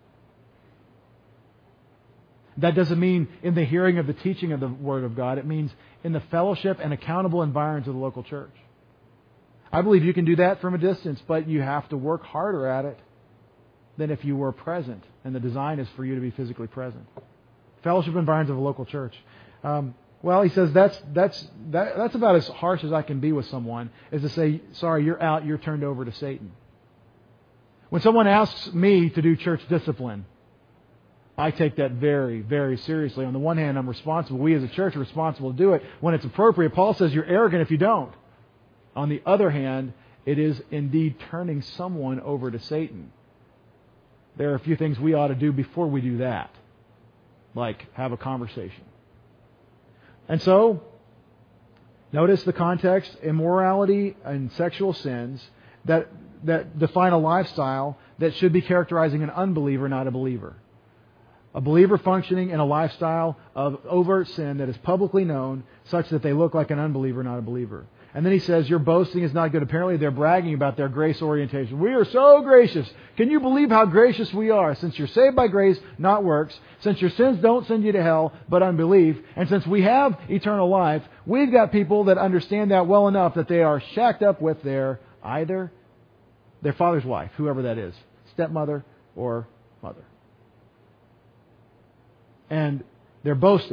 That doesn't mean in the hearing of the teaching of the Word of God. It means in the fellowship and accountable environs of the local church. I believe you can do that from a distance, but you have to work harder at it than if you were present. And the design is for you to be physically present. Fellowship environs of a local church. Well, he says that's about as harsh as I can be with someone, is to say, sorry, you're out, you're turned over to Satan. When someone asks me to do church discipline, I take that very, very seriously. On the one hand, I'm responsible. We as a church are responsible to do it when it's appropriate. Paul says you're arrogant if you don't. On the other hand, it is indeed turning someone over to Satan. There are a few things we ought to do before we do that, like have a conversation. And so, notice the context, immorality and sexual sins that define a lifestyle that should be characterizing an unbeliever, not a believer. A believer functioning in a lifestyle of overt sin that is publicly known such that they look like an unbeliever, not a believer. And then he says, your boasting is not good. Apparently they're bragging about their grace orientation. We are so gracious. Can you believe how gracious we are? Since you're saved by grace, not works. Since your sins don't send you to hell, but unbelief. And since we have eternal life, we've got people that understand that well enough that they are shacked up with either their father's wife, whoever that is, stepmother or mother. And they're boasting.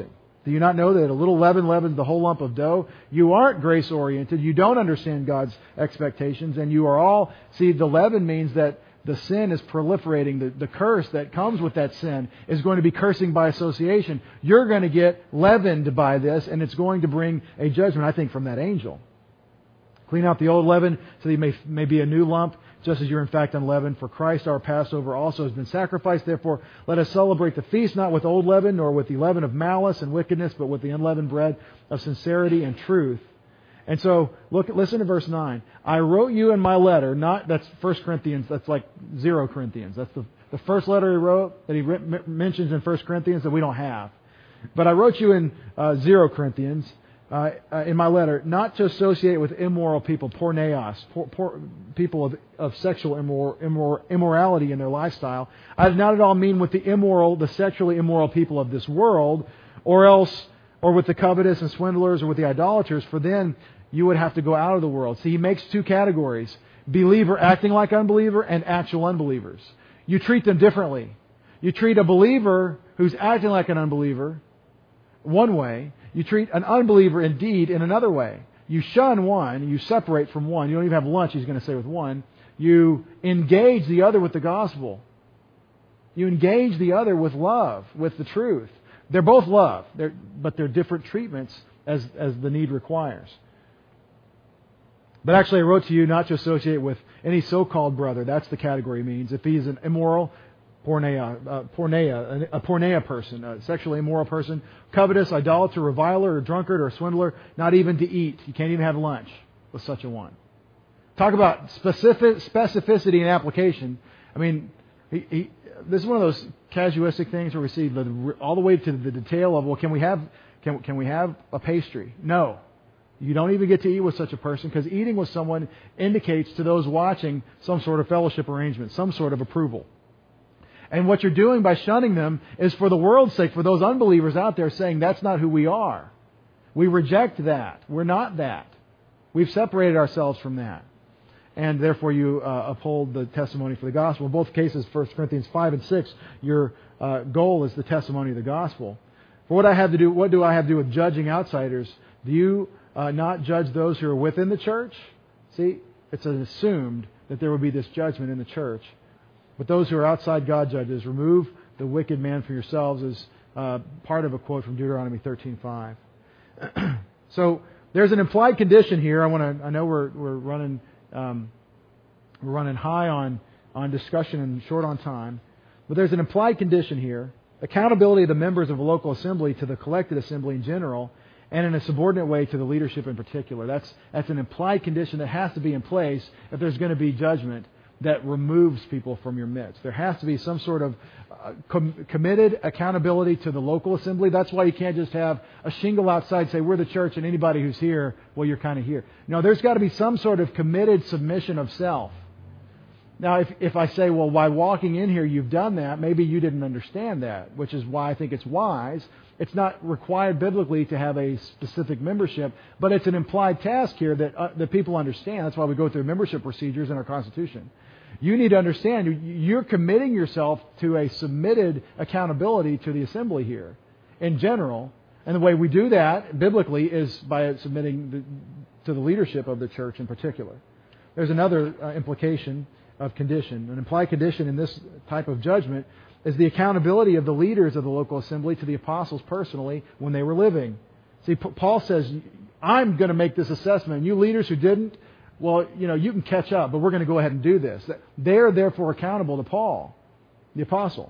Do you not know that a little leaven leavens the whole lump of dough? You aren't grace-oriented. You don't understand God's expectations. And you are all... See, the leaven means that the sin is proliferating. The curse that comes with that sin is going to be cursing by association. You're going to get leavened by this, and it's going to bring a judgment, I think, from that angel. Clean out the old leaven so that you may be a new lump, just as you're in fact unleavened. For Christ our Passover also has been sacrificed. Therefore, let us celebrate the feast not with old leaven, nor with the leaven of malice and wickedness, but with the unleavened bread of sincerity and truth. And so, listen to verse 9. I wrote you in my letter, that's 1 Corinthians, that's like 0 Corinthians. That's the first letter he wrote that he mentions in 1 Corinthians that we don't have. But I wrote you in 0 Corinthians, in my letter, not to associate with immoral people, porneos, people of sexual immorality in their lifestyle. I did not at all mean with the sexually immoral people of this world, or with the covetous and swindlers, or with the idolaters, for then you would have to go out of the world. See, he makes two categories: believer acting like unbeliever and actual unbelievers. You treat them differently. You treat a believer who's acting like an unbeliever one way. You treat an unbeliever indeed in another way. You shun one, you separate from one. You don't even have lunch, he's going to say, with one. You engage the other with the gospel. You engage the other with love, with the truth. They're both love, but they're different treatments as the need requires. But actually I wrote to you not to associate with any so-called brother. That's the category he means. If he's an immoral, a porneia person, a sexually immoral person, covetous, idolater, reviler, or drunkard, or swindler, not even to eat. You can't even have lunch with such a one. Talk about specificity and application. I mean, this is one of those casuistic things where we see all the way to the detail of, well, can we have a pastry? No. You don't even get to eat with such a person, because eating with someone indicates to those watching some sort of fellowship arrangement, some sort of approval. And what you're doing by shunning them is for the world's sake, for those unbelievers out there saying that's not who we are. We reject that. We're not that. We've separated ourselves from that. And therefore you uphold the testimony for the gospel. In both cases, 1 Corinthians 5 and 6, your goal is the testimony of the gospel. For what do I have to do with judging outsiders? Do you not judge those who are within the church? See, it's assumed that there will be this judgment in the church. But those who are outside God judges, remove the wicked man for yourselves, is part of a quote from Deuteronomy 13:5. So there's an implied condition here. I know we're running high on discussion and short on time, but there's an implied condition here: accountability of the members of a local assembly to the collected assembly in general, and in a subordinate way to the leadership in particular. That's an implied condition that has to be in place if there's going to be judgment that removes people from your midst. There has to be some sort of committed accountability to the local assembly. That's why you can't just have a shingle outside say, we're the church, and anybody who's here, well, you're kind of here. No, there's got to be some sort of committed submission of self. Now, if I say, well, by walking in here you've done that, maybe you didn't understand that, which is why I think it's wise. It's not required biblically to have a specific membership, but it's an implied task here that people understand. That's why we go through membership procedures in our Constitution. You need to understand you're committing yourself to a submitted accountability to the assembly here in general. And the way we do that biblically is by submitting to the leadership of the church in particular. There's another implication of condition. An implied condition in this type of judgment is the accountability of the leaders of the local assembly to the apostles personally when they were living. See, Paul says, I'm going to make this assessment. And you leaders who didn't, well, you can catch up, but we're going to go ahead and do this. They're therefore accountable to Paul, the apostle.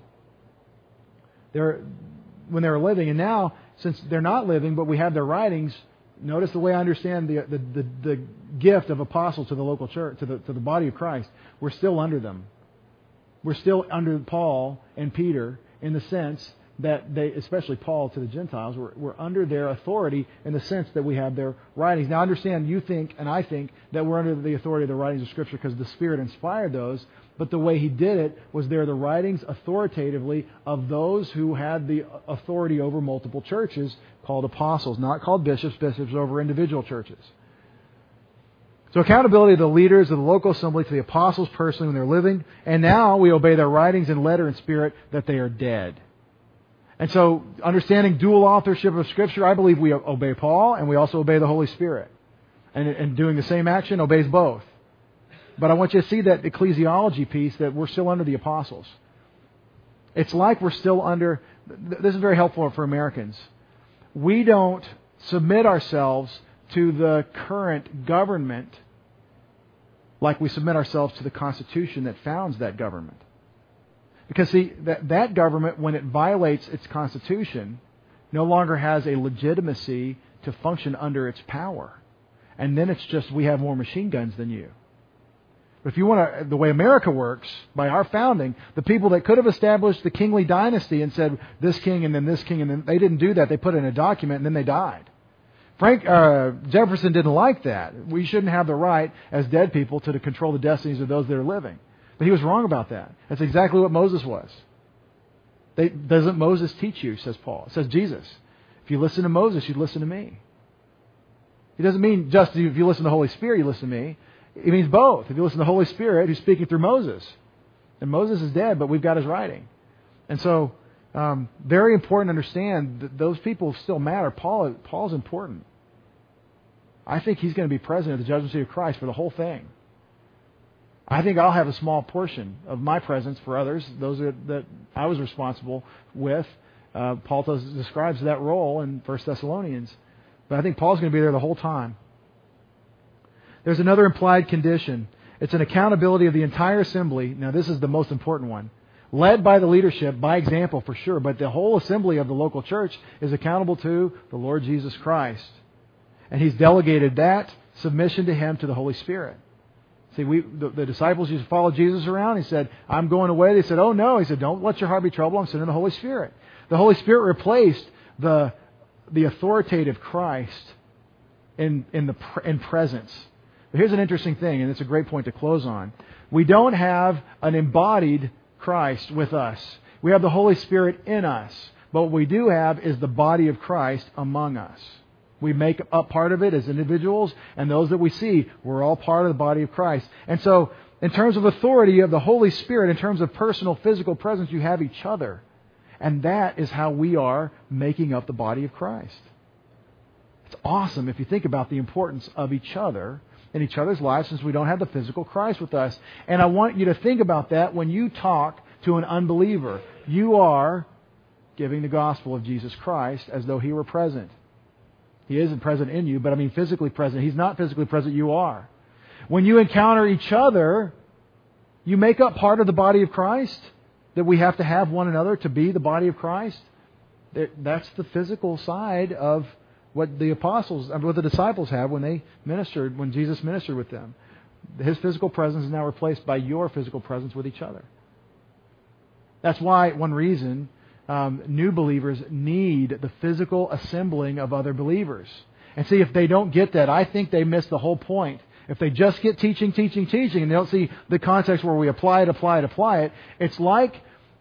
When they were living. And now, since they're not living, but we have their writings, notice the way I understand the gift of apostle to the local church, to the body of Christ. We're still under them. We're still under Paul and Peter in the sense that they, especially Paul to the Gentiles, we're under their authority in the sense that we have their writings. Now, I understand you think, and I think, that we're under the authority of the writings of Scripture because the Spirit inspired those, but the way he did it was they're the writings authoritatively of those who had the authority over multiple churches, called apostles, not called bishops over individual churches. So accountability of the leaders of the local assembly to the apostles personally when they're living, and now we obey their writings in letter and spirit that they are dead. And so, understanding dual authorship of Scripture, I believe we obey Paul and we also obey the Holy Spirit. And doing the same action obeys both. But I want you to see that ecclesiology piece that we're still under the apostles. It's like we're still under... This is very helpful for Americans. We don't submit ourselves to the current government like we submit ourselves to the Constitution that founds that government. Because see, that government, when it violates its Constitution, no longer has a legitimacy to function under its power. And then it's just, we have more machine guns than you. But if you want to, the way America works, by our founding, the people that could have established the kingly dynasty and said, this king and then this king, and then they didn't do that. They put it in a document and then they died. Jefferson didn't like that. We shouldn't have the right, as dead people, to control the destinies of those that are living. But he was wrong about that. That's exactly what Moses was. Doesn't Moses teach you, says Paul. It says Jesus. If you listen to Moses, you listen to me. He doesn't mean just if you listen to the Holy Spirit, you listen to me. It means both. If you listen to the Holy Spirit, who's speaking through Moses. And Moses is dead, but we've got his writing. And so, very important to understand that those people still matter. Paul's important. I think he's going to be present at the judgment seat of Christ for the whole thing. I think I'll have a small portion of my presence for others, those that I was responsible with. Paul describes that role in 1 Thessalonians. But I think Paul's going to be there the whole time. There's another implied condition. It's an accountability of the entire assembly. Now, this is the most important one. Led by the leadership, by example for sure, but the whole assembly of the local church is accountable to the Lord Jesus Christ. And He's delegated that submission to Him, to the Holy Spirit. See, the disciples used to follow Jesus around. He said, I'm going away. They said, oh no. He said, don't let your heart be troubled. I'm sending the Holy Spirit. The Holy Spirit replaced the authoritative Christ in presence. But here's an interesting thing, and it's a great point to close on. We don't have an embodied Christ with us. We have the Holy Spirit in us. But what we do have is the body of Christ among us. We make up part of it as individuals, and those that we see, we're all part of the body of Christ. And so, in terms of authority of the Holy Spirit, in terms of personal, physical presence, you have each other. And that is how we are making up the body of Christ. It's awesome if you think about the importance of each other in each other's lives, since we don't have the physical Christ with us. And I want you to think about that when you talk to an unbeliever. You are giving the gospel of Jesus Christ as though He were present. He isn't present in you, but I mean physically present. He's not physically present, you are. When you encounter each other, you make up part of the body of Christ, that we have to have one another to be the body of Christ. That's the physical side of what the disciples have when Jesus ministered with them. His physical presence is now replaced by your physical presence with each other. That's why, one reason, new believers need the physical assembling of other believers. And see, if they don't get that, I think they miss the whole point. If they just get teaching, and they don't see the context where we apply it, it's like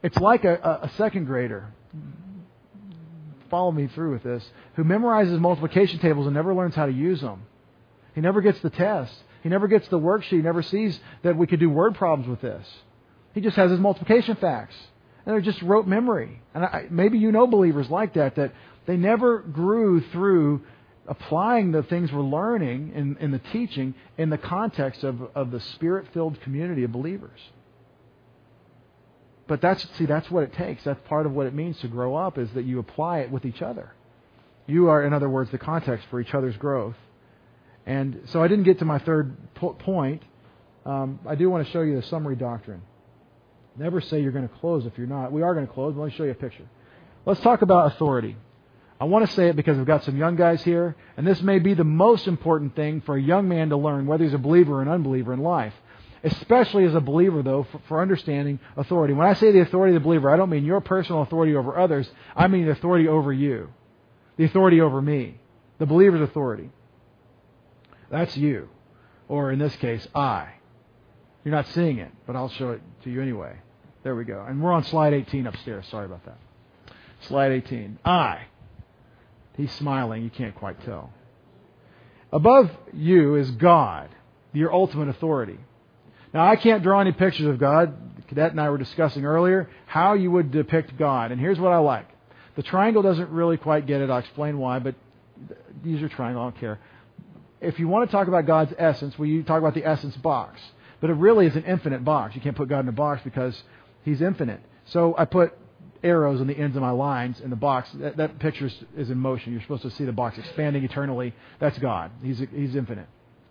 a second grader. Follow me through with this. Who memorizes multiplication tables and never learns how to use them. He never gets the test. He never gets the worksheet. He never sees that we could do word problems with this. He just has his multiplication facts. And they're just rote memory. And maybe you know believers like that they never grew through applying the things we're learning in the teaching in the context of the Spirit-filled community of believers. But that's what it takes. That's part of what it means to grow up, is that you apply it with each other. You are, in other words, the context for each other's growth. And so I didn't get to my third point. I do want to show you the summary doctrine. Never say you're going to close if you're not. We are going to close, but let me show you a picture. Let's talk about authority. I want to say it because we've got some young guys here, and this may be the most important thing for a young man to learn, whether he's a believer or an unbeliever in life. Especially as a believer, though, for understanding authority. When I say the authority of the believer, I don't mean your personal authority over others. I mean the authority over you. The authority over me. The believer's authority. That's you. Or in this case, I. You're not seeing it, but I'll show it to you anyway. There we go. And we're on slide 18 upstairs. Sorry about that. Slide 18. I. He's smiling. You can't quite tell. Above you is God, your ultimate authority. Now, I can't draw any pictures of God. Cadet and I were discussing earlier how you would depict God. And here's what I like. The triangle doesn't really quite get it. I'll explain why, but use your triangle. I don't care. If you want to talk about God's essence, you talk about the essence box. But it really is an infinite box. You can't put God in a box because He's infinite. So I put arrows on the ends of my lines in the box. That picture is in motion. You're supposed to see the box expanding eternally. That's God. He's infinite.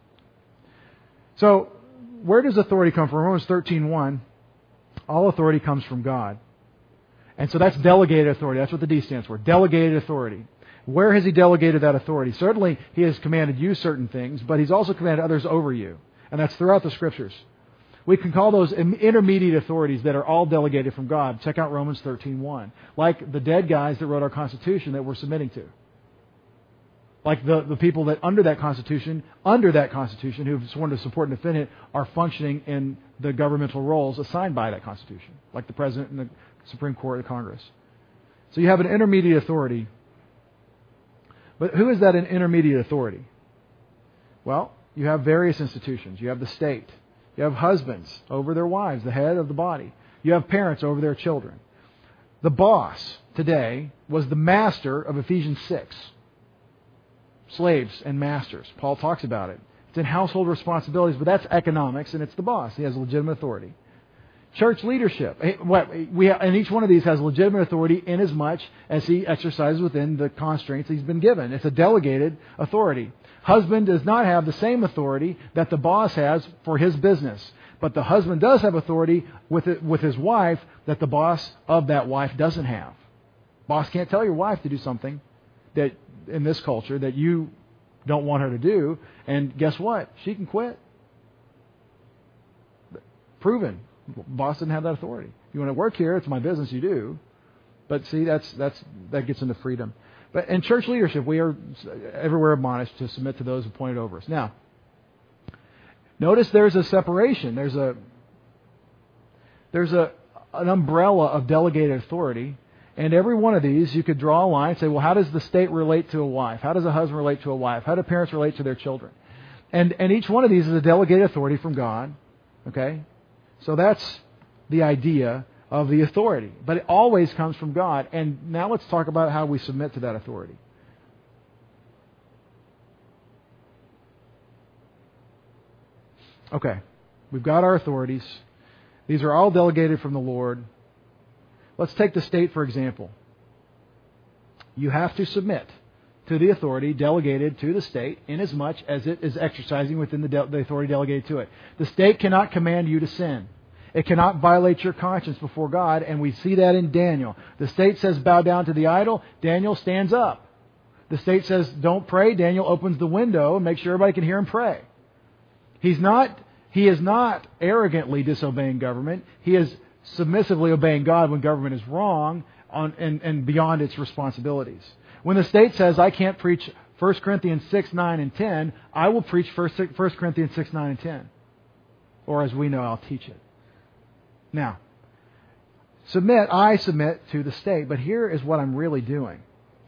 So where does authority come from? Romans 13:1. All authority comes from God. And so that's delegated authority. That's what the D stands for. Delegated authority. Where has He delegated that authority? Certainly He has commanded you certain things, but He's also commanded others over you. And that's throughout the Scriptures. We can call those intermediate authorities that are all delegated from God. Check out Romans 13:1. Like the dead guys that wrote our Constitution that we're submitting to. Like the people that under that Constitution who've sworn to support and defend it are functioning in the governmental roles assigned by that Constitution. Like the President and the Supreme Court and Congress. So you have an intermediate authority. But who is that an intermediate authority? Well, you have various institutions. You have the state. You have husbands over their wives, the head of the body. You have parents over their children. The boss today was the master of Ephesians 6. Slaves and masters. Paul talks about it. It's in household responsibilities, but that's economics, and it's the boss. He has legitimate authority. Church leadership. And each one of these has legitimate authority inasmuch as he exercises within the constraints he's been given. It's a delegated authority. Husband does not have the same authority that the boss has for his business. But the husband does have authority with his wife that the boss of that wife doesn't have. Boss can't tell your wife to do something that in this culture that you don't want her to do. And guess what? She can quit. Proven. Boss doesn't have that authority. You want to work here, it's my business, you do. But see, that gets into freedom. But in church leadership, we are everywhere admonished to submit to those appointed over us. Now, notice there's a separation. There's an umbrella of delegated authority. And every one of these, you could draw a line and say, well, how does the state relate to a wife? How does a husband relate to a wife? How do parents relate to their children? And each one of these is a delegated authority from God. Okay? So that's the idea of the authority. But it always comes from God. And now let's talk about how we submit to that authority. Okay. We've got our authorities. These are all delegated from the Lord. Let's take the state, for example. You have to submit to the authority delegated to the state inasmuch as it is exercising within the authority delegated to it. The state cannot command you to sin. It cannot violate your conscience before God, and we see that in Daniel. The state says bow down to the idol. Daniel stands up. The state says don't pray. Daniel opens the window and makes sure everybody can hear him pray. He is not arrogantly disobeying government. He is submissively obeying God when government is wrong and beyond its responsibilities. When the state says, I can't preach 1 Corinthians 6, 9, and 10, I will preach 1 Corinthians 6, 9, and 10. Or as we know, I'll teach it. Now, I submit to the state, but here is what I'm really doing.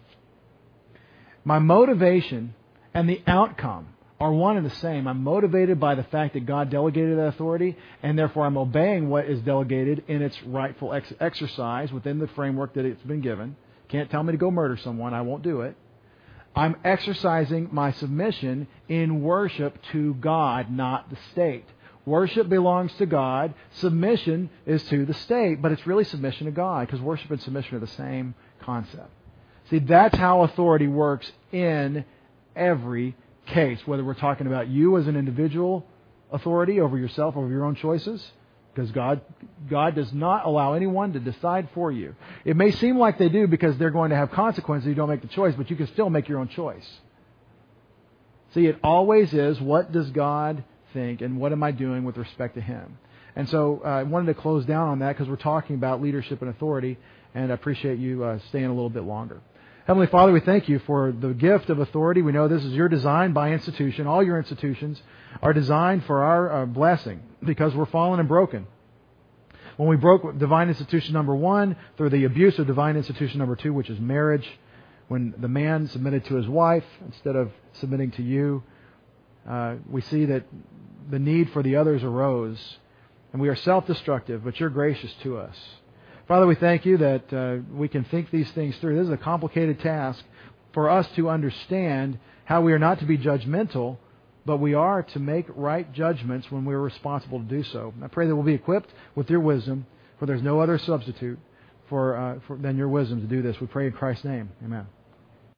My motivation and the outcome are one and the same. I'm motivated by the fact that God delegated that authority, and therefore I'm obeying what is delegated in its rightful exercise within the framework that it's been given. Can't tell me to go murder someone. I won't do it. I'm exercising my submission in worship to God, not the state. Worship belongs to God. Submission is to the state, but it's really submission to God because worship and submission are the same concept. See, that's how authority works in every case, whether we're talking about you as an individual authority over yourself, over your own choices, because God does not allow anyone to decide for you. It may seem like they do because they're going to have consequences if you don't make the choice, but you can still make your own choice. See, it always is, what does God think and what am I doing with respect to Him? And so I wanted to close down on that because we're talking about leadership and authority, and I appreciate you staying a little bit longer. Heavenly Father, we thank you for the gift of authority. We know this is your design by institution. All your institutions are designed for our blessing because we're fallen and broken. When we broke divine institution number 1 through the abuse of divine institution number 2, which is marriage, when the man submitted to his wife instead of submitting to you, we see that the need for the others arose. And we are self-destructive, but you're gracious to us. Father, we thank you that we can think these things through. This is a complicated task for us to understand how we are not to be judgmental, but we are to make right judgments when we're responsible to do so. I pray that we'll be equipped with your wisdom, for there's no other substitute than your wisdom to do this. We pray in Christ's name. Amen.